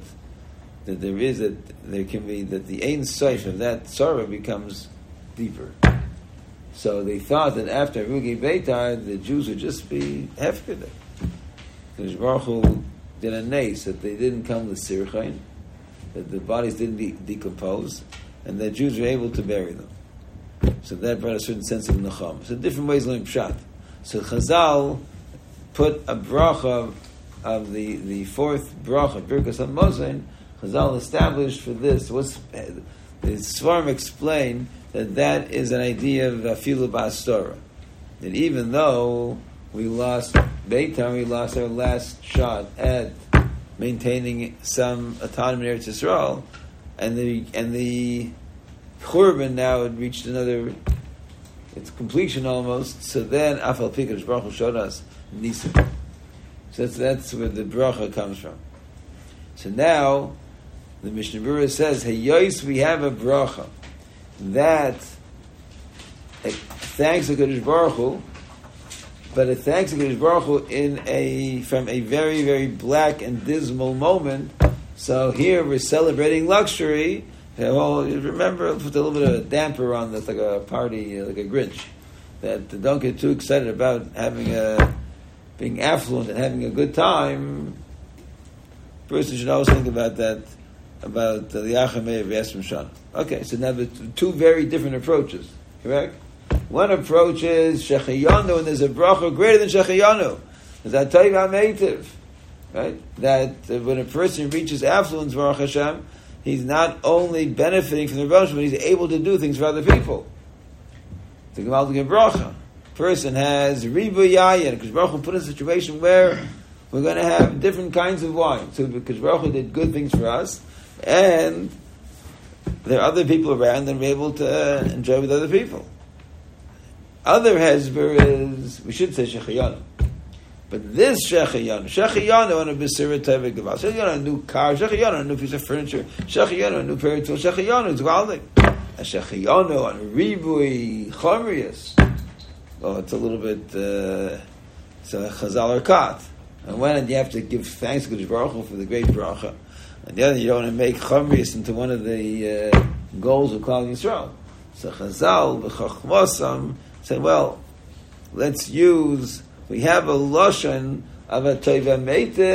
there can be that the Ein Sof of that sorrow becomes deeper. So they thought that after Harugei Beitar, the Jews would just be hefkedah. Because Baruch Hu did a nace that they didn't come with sirchain, that the bodies didn't decompose, and that Jews were able to bury them. So that brought a certain sense of nacham. So different ways to learn pshat. So Chazal put a bracha of the fourth bracha, Birkas Hamazon. Chazal established for this. The Svarim explained that is an idea of afilu ba'astora. That even though we lost Beitar, we lost our last shot at maintaining some autonomy in Eretz Yisrael, and the Churban now had reached its completion almost. So then Afal Pikadosh Baruch Hu showed us Nisim. So that's where the bracha comes from. So now the Mishnah Berurah says, "Hey, we have a bracha that thanks to Kadosh Baruch Hu, but it thanks to Kadosh Baruch Hu from a very, very black and dismal moment. So here we're celebrating luxury. Well, remember, put a little bit of a damper on this, like a party, like a Grinch. That don't get too excited about being affluent and having a good time. Person should always think about that, about the Yachamei of Yasmin Shana. Okay, so now the two very different approaches, correct? One approach is Shechayanu, and there's a bracha greater than Shechayanu. There's a Toiv HaMeitiv, right? That when a person reaches affluence, Baruch Hashem, he's not only benefiting from the Rosh, but he's able to do things for other people. The Gemaldik bracha. Person has Ribu Yayin, because Baruch Hu put in a situation where we're going to have different kinds of wine. So because Baruch Hu did good things for us, and there are other people around and we're able to enjoy with other people. Other hezber is, we should say Shechayanu. But this Shechayanu on a B'sira Tevik Gaval, Shechayanu on a new car, Shechayanu on a new piece of furniture, Shechayanu on a new pair of tools, Shechayanu is Gvaldik. A Shechayanu on a Ribui Chomrius. Oh, it's a little bit, it's a Chazal or Kat. And when you have to give thanks to Baruch Hu for the great bracha, and the other you don't want to make Chomrius into one of the goals of Klal Yisrael. So Chazal, B'chachmosam, say, well, we have a Lashon of a Toiv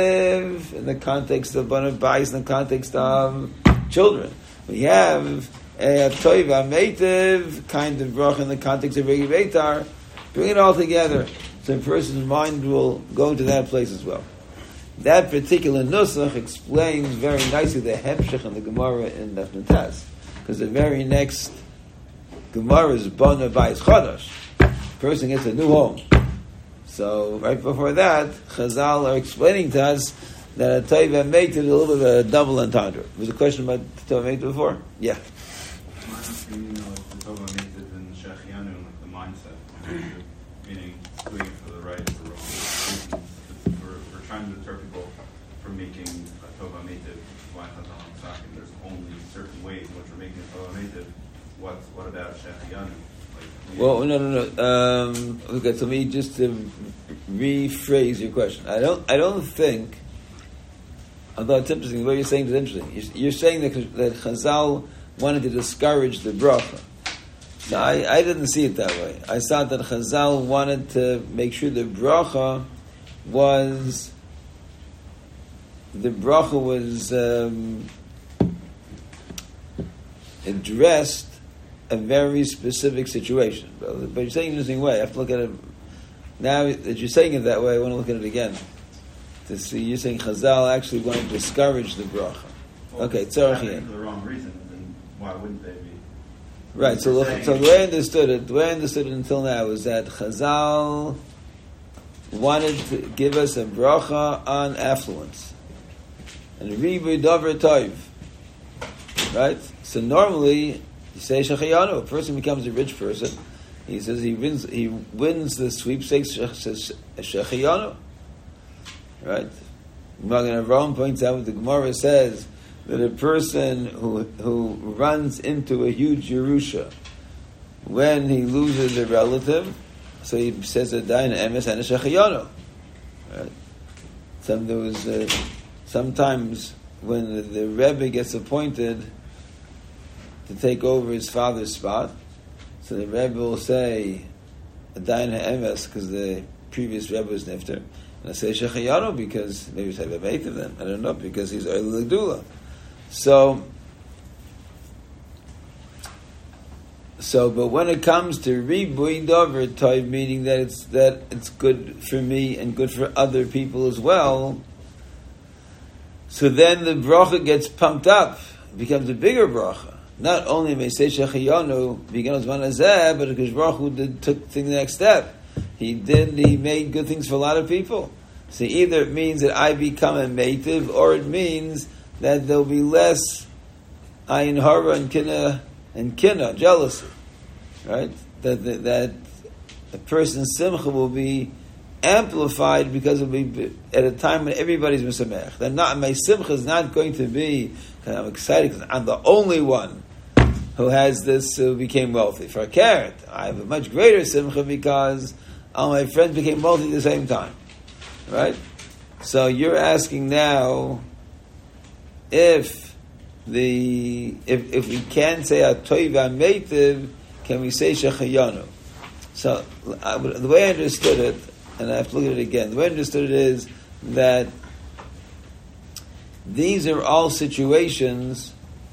HaMeitiv in the context of Bana Bais, in the context of children. We have a toiva meitiv kind of bracha in the context of Regi Beitar, bring it all together, so a person's mind will go to that place as well. That particular nusach explains very nicely the hemshech and the Gemara in Daf Natas, because the very next Gemara is Bona Bayis Chadash. Person gets a new home. So right before that, Chazal are explaining to us that a Tova Meitiv is a little bit of a double entendre. Was a question about Tova Meitiv before? Yeah. I'm asking, the Tova Meitiv and Shechianu, like the mindset, meaning doing it for the right or the wrong reasons. We're trying to deter people from making a Tova Meitiv, which is why Chazal is talking. There's only certain ways in which we're making a Tova Meitiv. What about Shechianu? Well, no. Okay, so let me just rephrase your question. I don't think. Although it's interesting, what you're saying is interesting. You're saying that Chazal wanted to discourage the bracha. Now, I didn't see it that way. I thought that Chazal wanted to make sure the bracha was addressed a very specific situation. But you're saying it in an interesting way. I have to look at it. Now that you're saying it that way, I want to look at it again. To see, you're saying Chazal actually wanted to discourage the bracha. Well, okay, tzarech for the wrong reason, then why wouldn't they be? Right, so the way I understood it until now is that Chazal wanted to give us a bracha on affluence. And ribu davar toiv. Right? So normally, you say Shechayanu, a person becomes a rich person. He says he wins the sweepstakes Shechayanu. Right? Magen Avraham points out what the Gemara says, that a person who runs into a huge Yerusha when he loses a relative, so he says a dain emes and a Shechayanu. Right? Sometimes when the Rebbe gets appointed to take over his father's spot, so the Rebbe will say a dain ha'emes because the previous Rebbe was nifter, and I say Shechayanu because maybe it's have eight of them. I don't know, because he's Oil L'Gdula. So, but when it comes to Ribui Dover Toiv, meaning that it's good for me and good for other people as well, so then the bracha gets pumped up, it becomes a bigger bracha. Not only may say Shechayanu becomes manazeh, but because Baruch Hu took the next step. He made good things for a lot of people. So either it means that I become a meitiv, or it means that there'll be less ayin hara and kina, jealousy, right? That a person's simcha will be amplified because it'll be at a time when everybody's misamech. That my simcha is not going to be because I'm excited because I'm the only one who has this, who became wealthy. For a carrot, I have a much greater simcha because all my friends became wealthy at the same time. Right? So you're asking now if we can say a toiva meitiv, can we say shechayanu? So the way I understood it, and I have to look at it again, the way I understood it is that these are all situations,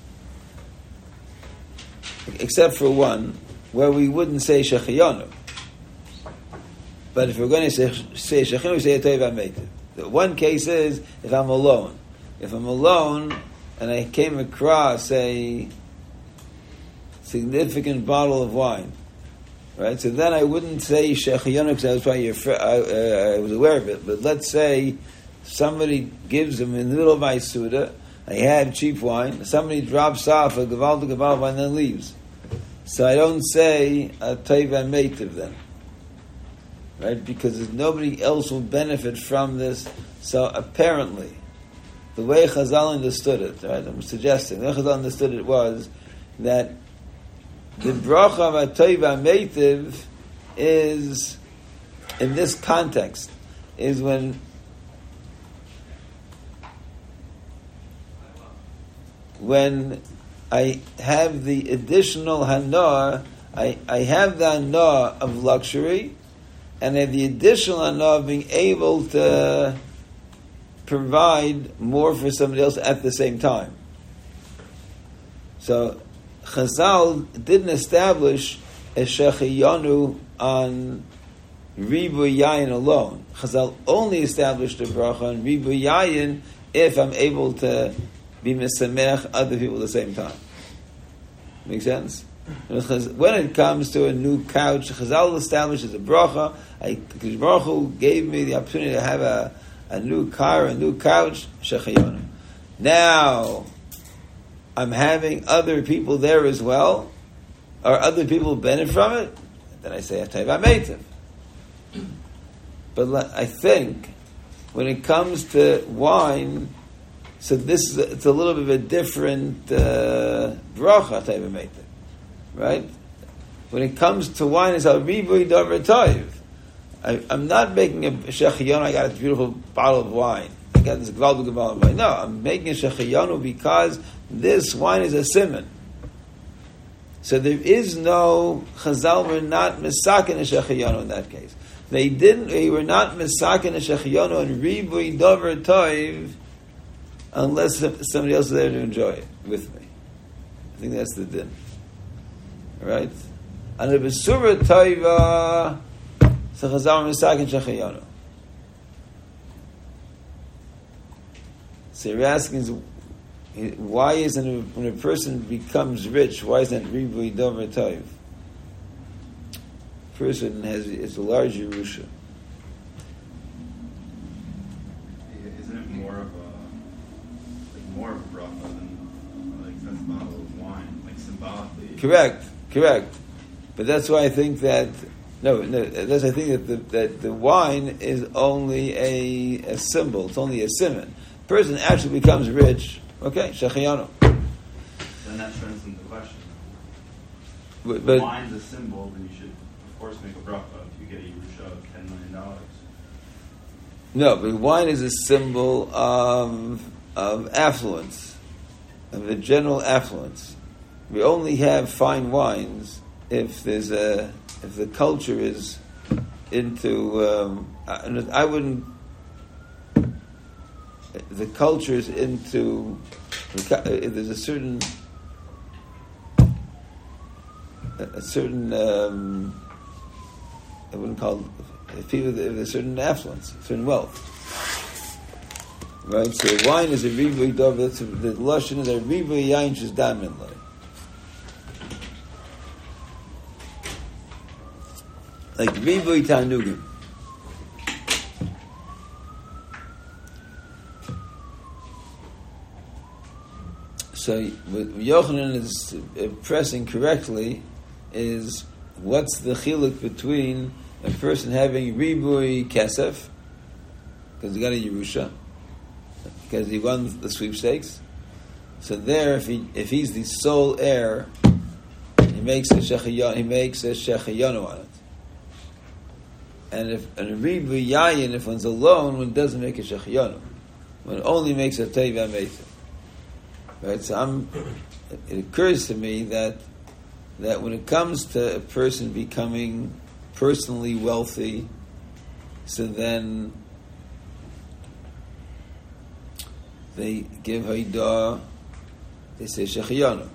except for one, where we wouldn't say shechayanu. But if we're going to say shechayanu, we say a toiva meitiv. The one case is if I'm alone. If I'm alone and I came across a significant bottle of wine, right? So then I wouldn't say shechayanu because I was probably I was aware of it. But let's say somebody gives them in the middle of my suda. I had cheap wine. Somebody drops off a gavaldik wine and then leaves. So I don't say a toiva meitiv then. Right? Because nobody else will benefit from this. So apparently, the way Chazal understood it, right? I'm suggesting, the way Chazal understood it was that the bracha of a toiva meitiv is, in this context, is when I have the additional hana, I have the hana of luxury, and I have the additional hana of being able to provide more for somebody else at the same time. So, Chazal didn't establish a shechiyanu on ribu yayin alone. Chazal only established a bracha on ribu yayin if I'm able to be mesamech other people at the same time. Make sense? When it comes to a new couch, Chazal establishes a bracha. Because Baruch Hu gave me the opportunity to have a new car, a new couch, shechiyanu. Now, I'm having other people there as well, or other people benefit from it, then I say, Atayva Meitiv. But I think, when it comes to wine, so it's a little bit of a different bracha, Atayva Meitiv. Right? When it comes to wine, it's a ribui davar toiv. I'm not making a shechiyanu, I got a beautiful bottle of wine. I got this gvaldig bottle of wine. No, I'm making a shechiyanu because this wine is a simon. So there is no, Chazal were not misakin a shechiyanu in that case. They were not misakin a shechiyanu and ribui davar toiv unless somebody else is there to enjoy it with me. I think that's the din. Right? And the besura toiva, so Chazal misakin shechiyanu. So you're asking, why isn't when a person becomes rich, why isn't ribui davar toiv? Person it's a large Yerusha. Isn't it more of a bracha than like that's a bottle of wine, like symbolically? Correct. But that's why I think that I think that the wine is only a symbol. It's only a simon. Person actually becomes rich. Okay, shechiyanu. Then that turns into the question. But wine's a symbol, then you should, of course, make a bracha if you get a Yerusha of $10 million. No, but wine is a symbol of affluence, of the general affluence. We only have fine wines if the culture is into. I wouldn't. The culture is into. There's a certain. I wouldn't call people. There's a certain affluence, certain wealth. Right. So wine is a ribui davar. The lashon is a ribui yain shesdam in life. Like ribui tanugim. So what Yochanan is pressing correctly is what's the chiluk between a person having ribui kesef because he got a Yerusha because he won the sweepstakes. So there, if he's the sole heir, he makes a shechiyanu on it. And if a ribui yayin, if one's alone, one doesn't make a shechiyanu. One only makes a teiva meitim. Right, so it occurs to me that when it comes to a person becoming personally wealthy, so then they give haidah, they say shechiyanu.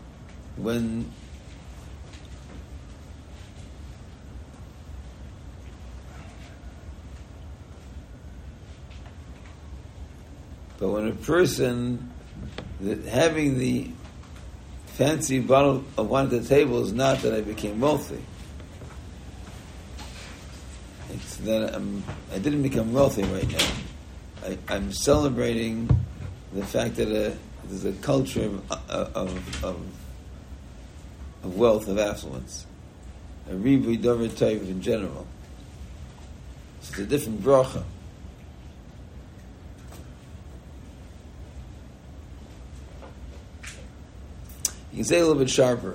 But when a person having the fancy bottle of wine at the table is not that I became wealthy. It's that I didn't become wealthy right now. I'm celebrating the fact that there's a culture of wealth, of affluence, a ribui davar toiv in general. So it's a different bracha. You can say a little bit sharper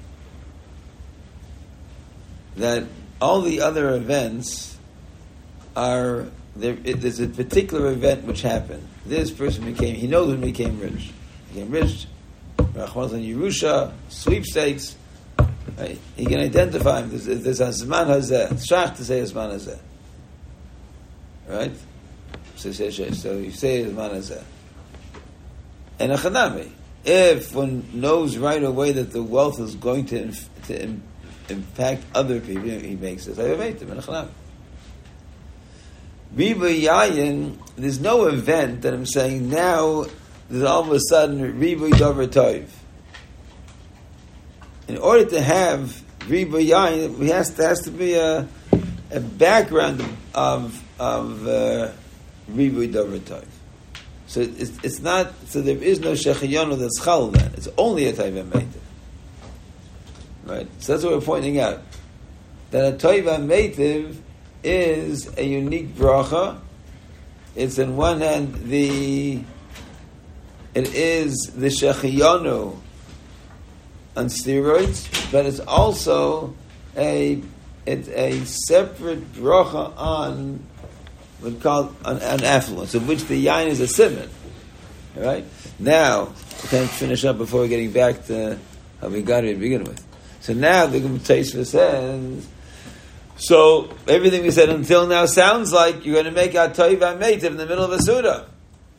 that all the other events are there. There's a particular event which happened. This person he knows when he became rich. He became rich, Rachmanos on Yerusha, sweepstakes. Right? He can identify him. There's a Zman Hazeh. It's shach to say a Zman Hazeh. Right? So you say a Zman Hazeh. And a Chanami. if one knows right away that the wealth is going to impact other people, he makes this. Riba Yayin, there's no event that I'm saying now there's all of a sudden Riba Dover Tov. In order to have Riba Yayin, there has to be a background of Riba Dover Tov. So it's not. So there is no Shechayonu that's Chal then. It's only a Tov HaMeitiv. Right. So that's what we're pointing out. That a Tov HaMeitiv is a unique bracha. It's on one hand it is the Shechayonu on steroids, but it's also a separate bracha on what's called an affluence, of which the yain is a simon. All right. Now we can finish up before we're getting back to how we got here to begin with. So now the Tosfos says. So everything we said until now sounds like you're going to make a Tov HaMeitiv in the middle of a Suda.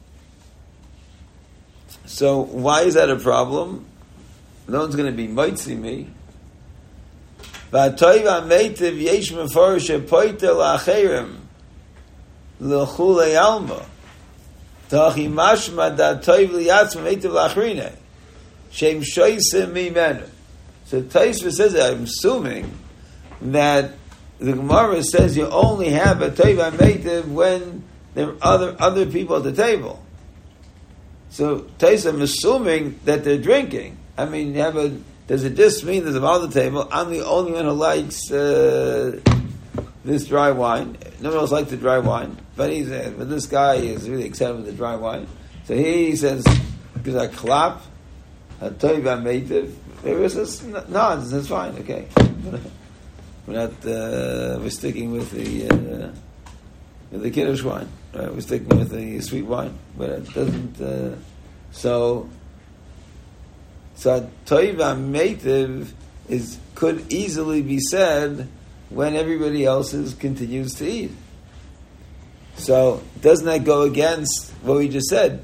So why is that a problem? No one's going to be moitzi me. V'Tov HaMeitiv yesh meforish poiter la'acherim l'chulei alma tachi mashma da tov liyatzma meitiv la'achrine shem shoyse mimenu. So Tosfos says, I'm assuming that the Gemara says you only have a Tov HaMeitiv when there are other people at the table. So Tosfos, I'm assuming that they're drinking. I mean, does it just mean there's a bottle at the table? I'm the only one who likes this dry wine. No one else likes the dry wine, but this guy is really excited with the dry wine. So he says, "Because I clap a Tov HaMeitiv." He says, "No, it's fine, okay." We're not. We're sticking with the Kiddush wine. Right? We're sticking with the sweet wine, but it doesn't. So Tov HaMeitiv could easily be said when everybody else continues to eat. So doesn't that go against what we just said?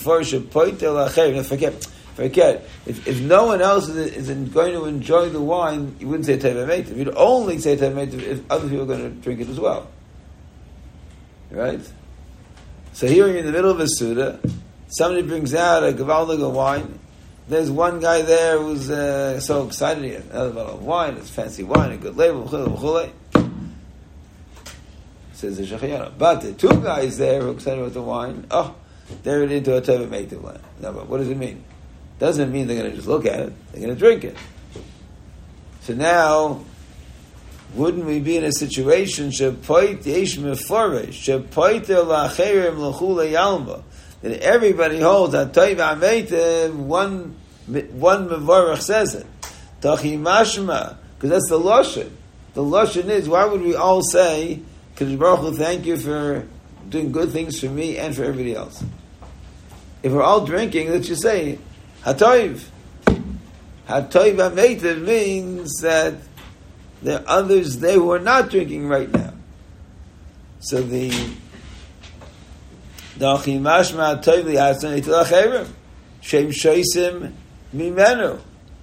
Forget. If no one else isn't going to enjoy the wine, you wouldn't say Tov HaMeitiv. You'd only say Tov HaMeitiv if other people are going to drink it as well. Right? So here you're in the middle of a Suda. Somebody brings out a Gavaldiga wine. There's one guy there who's so excited. He has another bottle of wine. It's fancy wine, a good label. Says the Shechayana. But the two guys there who are excited about the wine, they're into a Tov HaMeitiv wine. Now, but what does it mean? Doesn't mean they're going to just look at it. They're going to drink it. So now, wouldn't we be in a situation that everybody holds that Tov HaMeitiv, one mevorach says it. Tachi mashma, because that's the lashon. The lashon is, why would we all say, Kadosh Baruch Hu, thank you for doing good things for me and for everybody else? If we're all drinking, let's just say, Hatoiv. Hatoiv HaMeitiv means that there are others there who are not drinking right now. So the Achimashma Hatoiv Liyatzon Eitel Acherim Shem Shoisim Mimenu.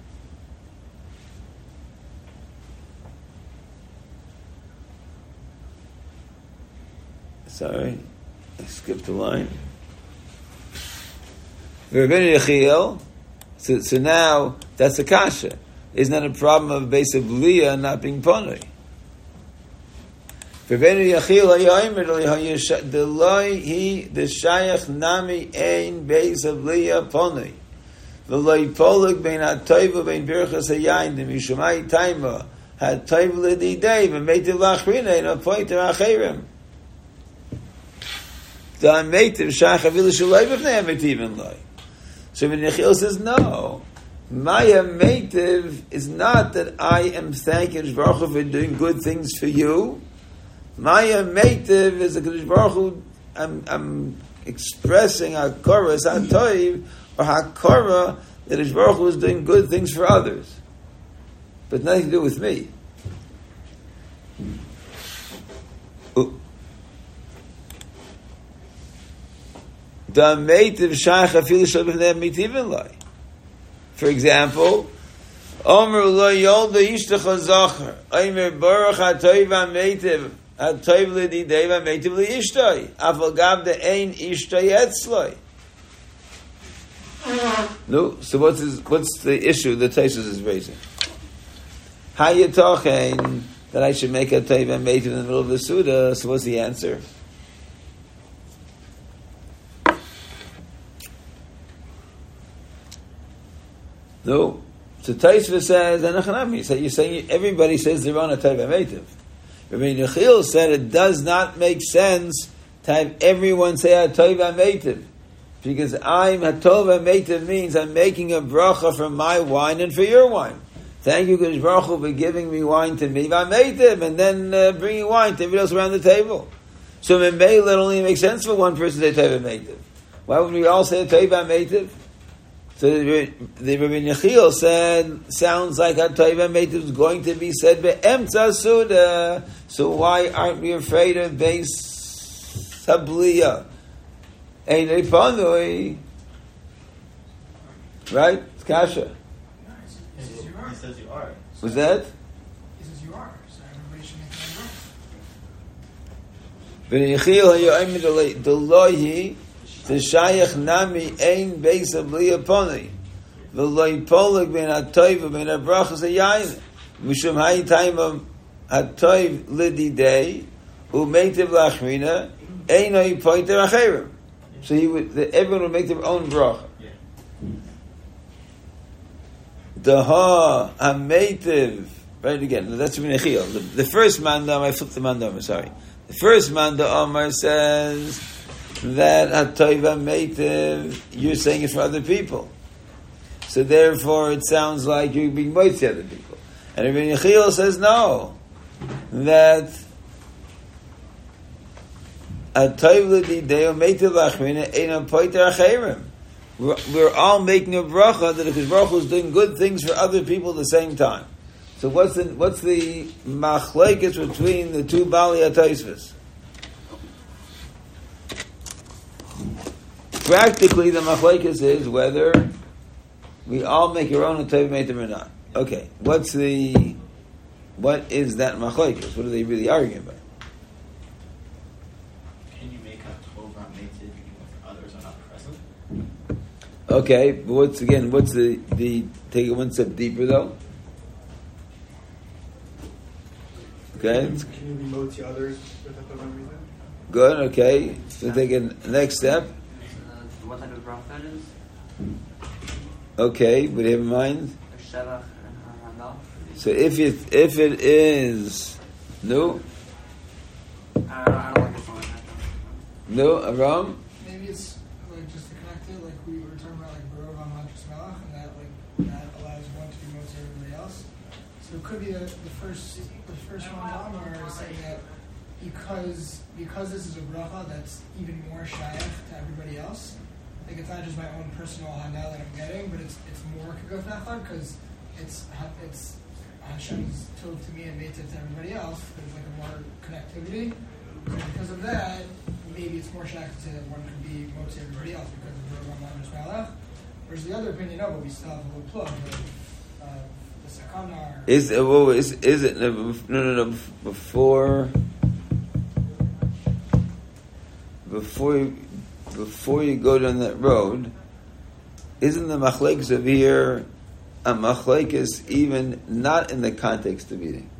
Sorry, I skipped a line. Rabbeinu Yechiel. So now that's a kasha. Isn't that a problem of base of Leah not being ponoi? Rabbeinu Yechiel hayomer the loy he the shayach nami ein base of Leah ponoi. The loy polig bein hatoiv bein birchas hayayin the mishumai taima had toiv l'didei v'meitiv lachrina in a point to acherim. The meitiv shayach avilu shaloi b'fnei meitiv in loy. So Rabbeinu Yechiel says, no. Maya Meitiv is not that I am thanking Kadosh Baruch Hu for doing good things for you. Maya Meitiv is a Kadosh Baruch Hu, I'm expressing Hakara as Hatoiv, or Hakara that Kadosh Baruch Hu is doing good things for others. But nothing to do with me. The Meitiv Shaykh Afilu Shabbat Meitiv in Lai. For example, Omer lo yolda ishtcha zachar. Omer baruch hatoiv ha'meitiv. Hatoiv l'didei ha'meitiv li'ishtoi. Afal gav de ein ishtoi etzloi. No, so what's the issue that Taisus is raising? How you talking that I should make a toiv ha'meitiv in the middle of the Suda? So what's the answer? No. So Taisva says, Anachanami. So you're saying everybody says they're on a Tov HaMeitiv. Rabbi Yechiel said it does not make sense to have everyone say a Tov HaMeitiv. Because I'm a Tov HaMeitiv means I'm making a bracha for my wine and for your wine. Thank you, Kodesh Baruch Hu, for giving me wine to me, HaMeitiv, and then bringing wine to everybody else around the table. So in May, it only makes sense for one person to say Tov HaMeitiv. Why would we all say a Tov HaMeitiv? So the Rabbi Yechiel said, sounds like a Tov HaMeitiv is going to be said be'emtza Suda. So why aren't we afraid of Beis Habliya? Einei Panui. Right? It's Kasha. He says you are. Was that? He says you are. So everybody should make that Rabbi Yechiel ha'yo'emed delohi T'shayach nami ein beis habliya poni v'loi polig ben ha'toiv ben ha'brachas ha'yayin mishum ha'yitayim ha'toiv lididei u'meitiv lachmina ein ha'y poiter acherim. So everyone would make their own bracha. Daha ha'meitiv. Right again. That's Rabbi Yechiel. The first mandam, I flipped the mandam. Sorry. The first mandam Omar says that Hatoiv HaMeitiv, you're saying it for other people. So therefore it sounds like you're being moitzi other people. And Rabbi Yechiel says no. That Hatoiv l'didei u'meitiv lachmina ein poiter acherim. We're all making a bracha that if his bracha is doing good things for other people at the same time. So what's the machlekes between the two Bali HaTosfos? Practically, the machlekes is whether we all make our own Tov HaMeitiv or not. Okay, what is that machlekes? What are they really arguing about? Can you make a Tov HaMeitiv if others are not present? Okay, but what's the take it one step deeper though? Okay. Can you remote to others with a Tov HaMeitiv? Good, okay. So take a next step. What type of bracha that is? Okay, what do you have in mind? Shevach and Hanal. So if it is no, I don't like this one. no, Aram? Maybe it's like just to connect it, like we were talking about, like Barov on Matras Melech, and that allows one to remote to everybody else. So it could be the first one down where it's saying that because this is a bracha that's even more shaykh to everybody else. Like it's not just my own personal hanel that I'm getting, but it's more kaguf nachar because it's Hashem's tov to me and meitiv to everybody else. There's like a more connectivity. So because of that, maybe it's more shaykh to say that one could be mo to everybody else because of the Rambam Madrash Malach. Whereas the other opinion of it, we still have a little plug of the sakana. Is it no before you go down that road, isn't the machlekes of here a machlekes even not in the context of eating?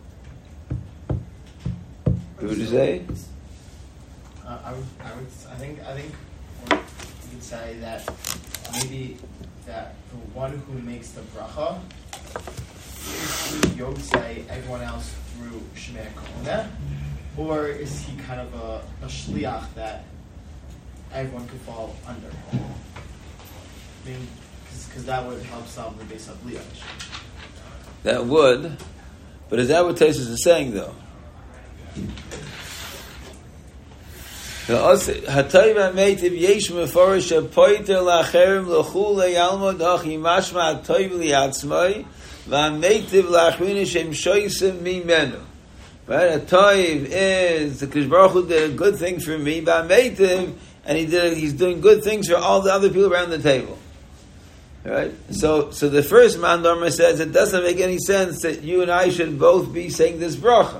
What would you say? I think you could say that maybe that the one who makes the bracha is through Yotzei everyone else through Shemei Kohana, or is he kind of a shliach that everyone could fall under? I mean, because that would help solve the Beis Habliya issue. That would, but is that what Tosfos is saying though? Hatoiv HaMeitiv yesh meforish hapoiter lacherim l'chul le'almod hachi mashma hatoiv li'atzmai v'hameitiv la'achrina shem shoysim mimenu. Right? Hatoiv is the Kodesh Baruch Hu did a good thing for me, v'hameitiv, and he's doing good things for all the other people around the table. Right? So the first Mandorma says it doesn't make any sense that you and I should both be saying this bracha.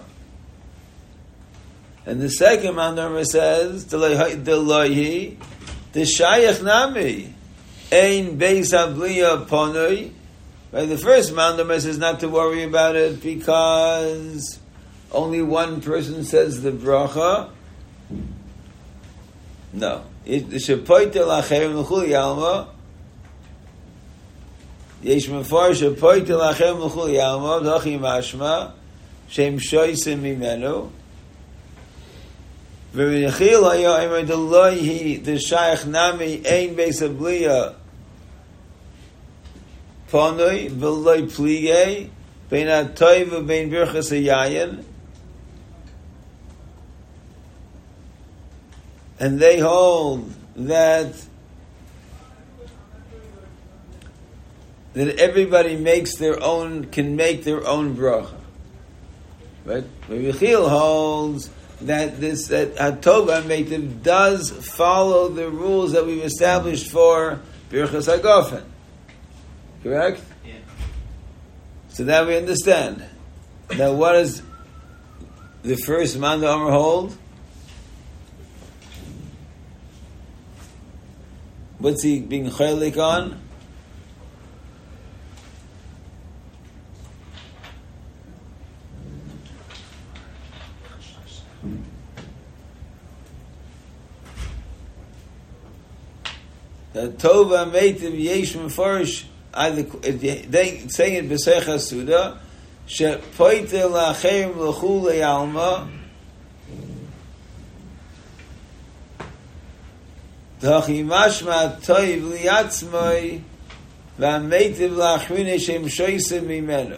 And the second Mandorma says, Delohi, the Shayach Nami, Ein Beis Abliya Ponoi. Right? The first Mandorma says not to worry about it because only one person says the bracha. No. Shepoite lachem l'chuli alma. Yesh mefarsh shepoite lachem l'chuli alma. D'chi mashma. Shem shoysim mimenu. V'minachil haya imer delohi the shayach nami ein beis abliya ponoi v'loi pligei bein ha'toiv v'bein birchas hayayin. And they hold that everybody can make their own bracha. Right? Rabbi Yechiel holds that Hatova Meitiv does follow the rules that we've established for Birchas HaGofen. Correct? Yeah. So now we understand. Now what does the first Manda Omer hold? What's he being chaylik on? Tova meitiv yesh mefarish. They saying it b'seich hasuda shepoite lachem l'chul le'alma. D'chi mashma toiv liatzmoi v'ameitiv la'achrine shem shoysim mimenu.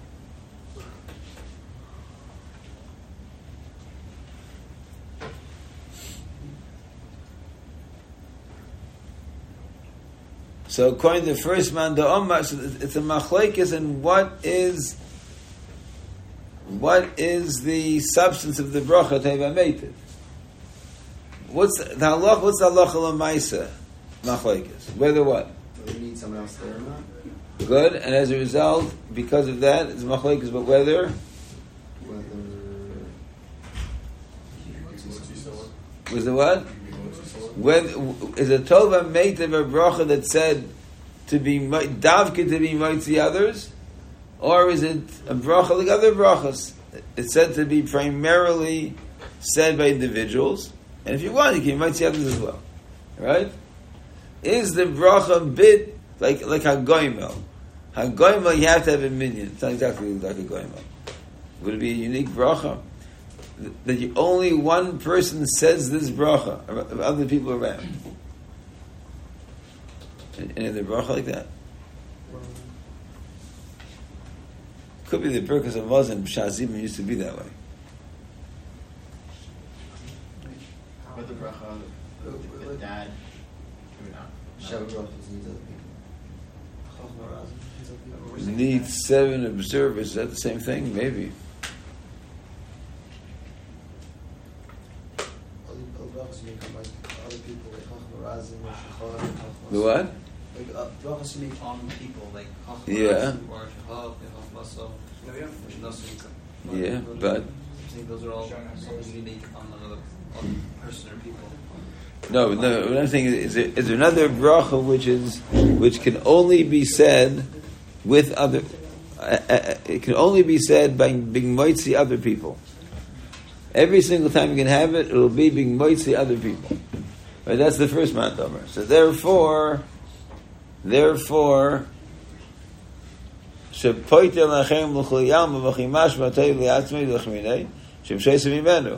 So according to the first man, the Omar, it's a machlekes, and what is the substance of the bracha teva meitiv? What's the halacha l'maisa machlekes? Whether what? Do we need someone else there or not? Good, and as a result, because of that, it's machlekes. But whether was the what? When is a tova meitiv a bracha that said to be davka to be moitzi others, or is it a bracha like other brachas? It's said to be primarily said by individuals, and if you want, you can moitzi others as well. Right? Is the bracha bit like hagoimel? Hagoimel you have to have a minyan. It's not exactly like a goimel. Would it be a unique bracha? That only one person says this bracha of other people around. Any other bracha like that? Could be the Birkas of Mazon. Shazim used to be that way. But the bracha, the dad, Seven brachas needs other people. Need 7 observers. Is that the same thing? Maybe. The what? Brachas you make on people, like yeah. or Shahab, Yeah, but I think those are all something you make on another person or people. no. What I'm saying is there another bracha which can only be said with other. It can only be said by being moitzi other people. Every single time you can have it, it'll be being moitzi other people. Right, that's the first mantomer. So therefore, shepoite lachem l'chul yalma v'chimash v'atoy li'atzmei l'chminei shem shoysim mimenu.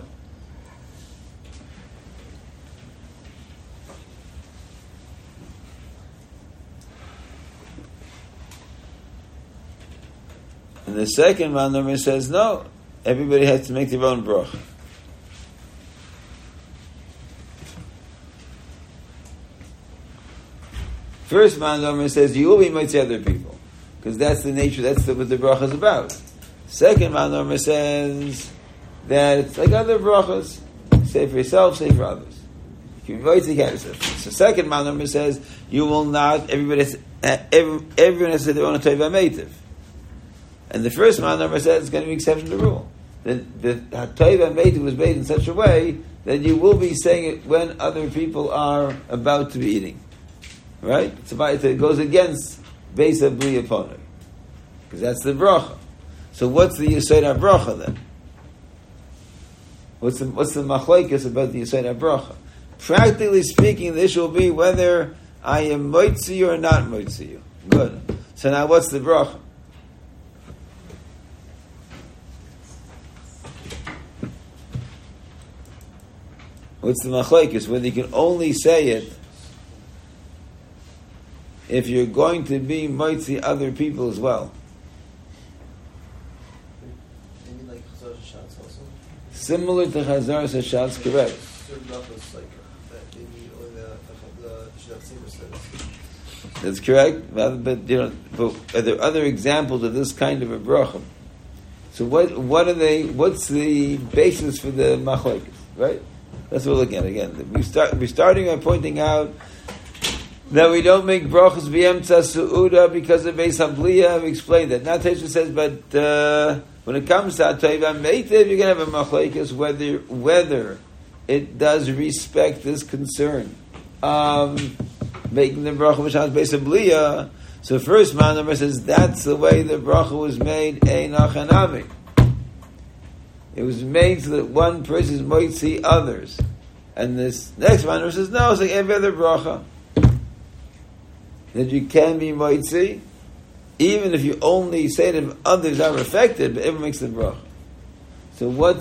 And the second mantomer says no. Everybody has to make their own bracha. First Mandomer says you will be mitzvah other people because that's the nature. That's what the bracha is about. Second Mandomer says that it's like other brachas. Say for yourself, say for others. If you're moitzi, can't. So second manner says you will not. Everyone has to their own toiva meitiv. And the first manner says it's going to be exception to the rule. The toiva meitiv was made in such a way that you will be saying it when other people are about to be eating. Right? It goes against Beis Bli Aponai. Because that's the bracha. So what's the Yesod HaBracha then? What's the machlokes about the Yesod HaBracha? Practically speaking, the issue will be whether I am moitzi you or not moitzi you. Good. So now what's the bracha? What's the machlokes? Whether you can only say it if you're going to be moitzi other people as well. Maybe like Chazar Hashatz also. Similar to Chazar Hashatz, correct. Certain brachos like that maybe only the Shidduch Tzibur says. That's correct. But are there other examples of this kind of a bracha? So what are they? What's the basis for the machlokes? Right. That's what we're looking at again. We're starting by pointing out that we don't make brachos b'yemtza su'uda because of Beis Habliya. We explained that. Now Teshuvah says, but when it comes to Atayva Meitiv, you're going to have a machlokes whether it does respect this concern of making the bracha b'shas Beis Habliya. So first man number says that's the way the bracha was made. Einach hanami. It was made so that one person might see others. And this next man says, no, it's like every other bracha. That you can be moitzi, even if you only say that others are affected, but everyone makes the bracha. So what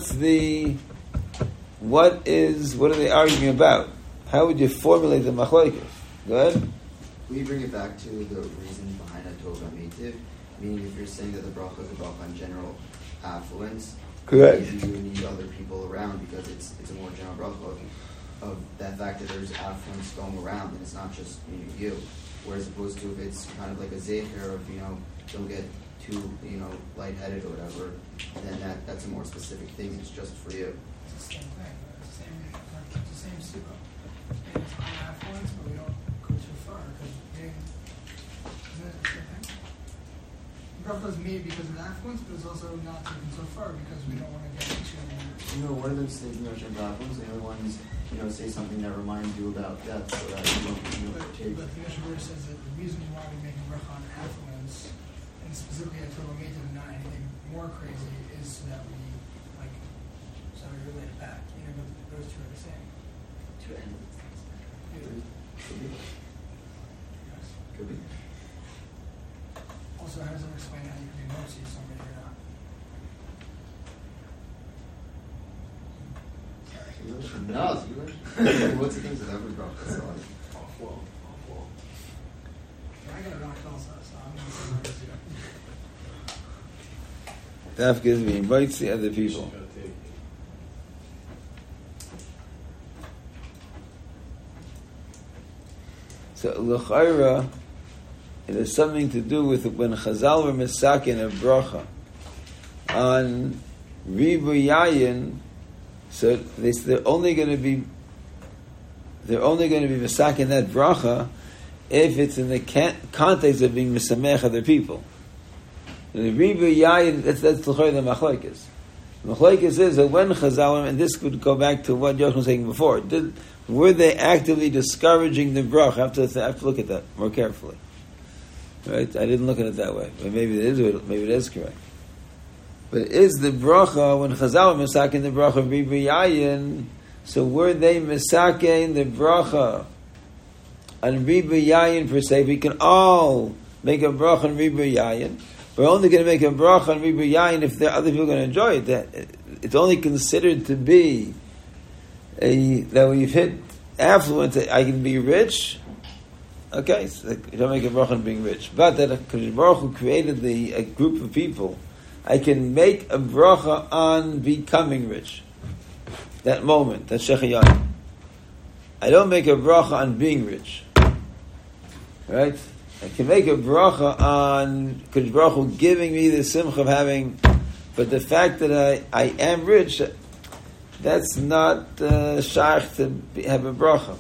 are they arguing about? How would you formulate the machlokes? Go ahead. We bring it back to the reason behind a Tova Meitiv, meaning if you're saying that the bracha is a bracha on general affluence, correct. You need other people around because it's a more general bracha of that fact that there's affluence going around and it's not just you. Whereas opposed to if it's kind of like a zecher of, don't get too, lightheaded or whatever, then that's a more specific thing. It's just for you. It's the same thing. It's the same sukkah. And it's on affluence, but we don't go too far because isn't it the same thing? Bracha is made because of affluence, but it's also not taken so far because we don't want to get too. One of them says general affluence, the other one's say something that reminds you about death, so that you don't take. But the Mishnah says that the reason why we make a bracha on affluence, and specifically at Torah Meitiv and not anything more crazy, is so that we relate it back. But those two are the same. Two ends. Yeah. Yes. Could be. Also, how does it explain how you can be motzi somebody or not? No, what's the things that every bracha is like? I got it rocked also, so I'm not saying how to do it. Dafka is being invites the other people. So l'chayra, it has something to do with when Chazal were misakin a bracha on ribu yayin. So they're only going to be misakin that bracha if it's in the context of being misamech other people. The ribu yayin, that's l'chayra the machlokes. The machlokes is that when Chazal, and this would go back to what Yochanan was saying before, were they actively discouraging the bracha? I have to look at that more carefully. Right? I didn't look at it that way. But maybe it is correct. But is the bracha, when Chazal were misakin the bracha of Ribu Yayin, so were they misakin the bracha on Ribu Yayin per se? We can all make a bracha on Ribu Yayin. We're only going to make a bracha on Ribu Yayin if there are other people going to enjoy it. It's only considered to be that we've hit affluence, I can be rich. Okay, so you don't make a bracha on being rich. But that Kadosh Baruch Hu created a group of people, I can make a bracha on becoming rich. That moment, that's Shechayan. I don't make a bracha on being rich. Right? I can make a bracha on Kadosh Baruch Hu giving me the simcha of having, but the fact that I am rich, that's not shaykh to have a bracha.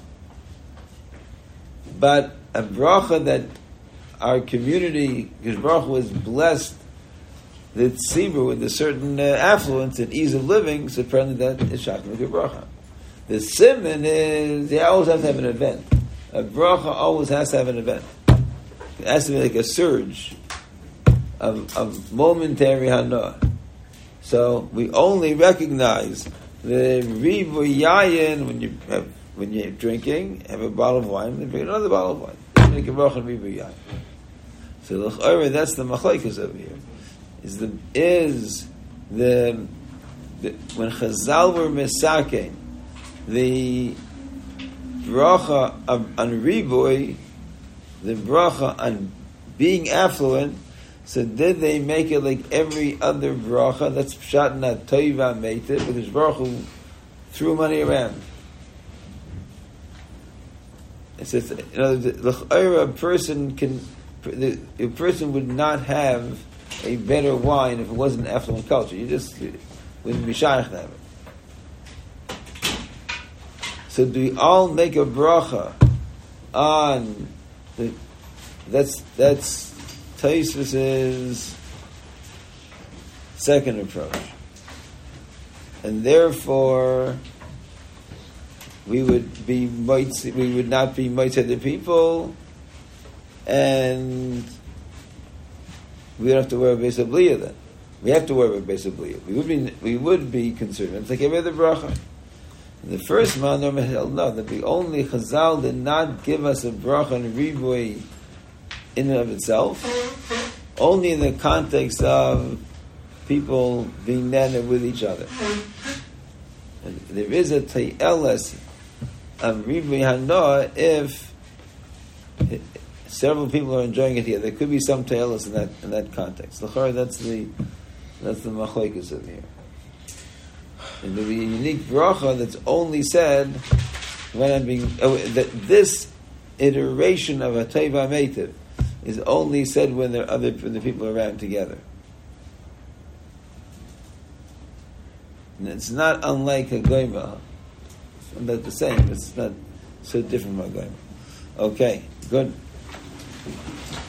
But a bracha that our community, because bracha was blessed the tzibur with a certain affluence and ease of living, so apparently that is shaykh to make a bracha. The simon is, they always have to have an event. A bracha always has to have an event. It has to be like a surge of momentary hana. So we only recognize the ribu yayin when you're drinking, have a bottle of wine, then drink another bottle of wine. Make a bracha and ribu yayin. So that's the machlokes over here. Is the when Chazal were mesakein the bracha on riboy, the bracha on being affluent. So did they make it like every other bracha? That's pshat not toiva meited, because Baruch Hu threw money around. It says, a person would not have a better wine if it wasn't affluent culture. You just wouldn't be shaykh to have it. So do we all make a bracha on the? That's Taisvus's second approach, and therefore we would not be moitzed the people, and we don't have to worry about Beis Habliyah then. We have to worry about Beis Habliyah. We would be concerned. It's like every other bracha. The first man held no, that the only Chazal did not give us a bracha and riboy in and of itself, only in the context of people being nana with each other. And there is a te'eles of riboy hana if several people are enjoying it here. There could be some te'eles in that context. That's the machlokes of here. And there will be a unique bracha that's only said when I'm being that this iteration of a teiva meitiv is only said when the people are around together. And it's not unlike a goyma. It's not the same. It's not so different from a goyma. Okay, good.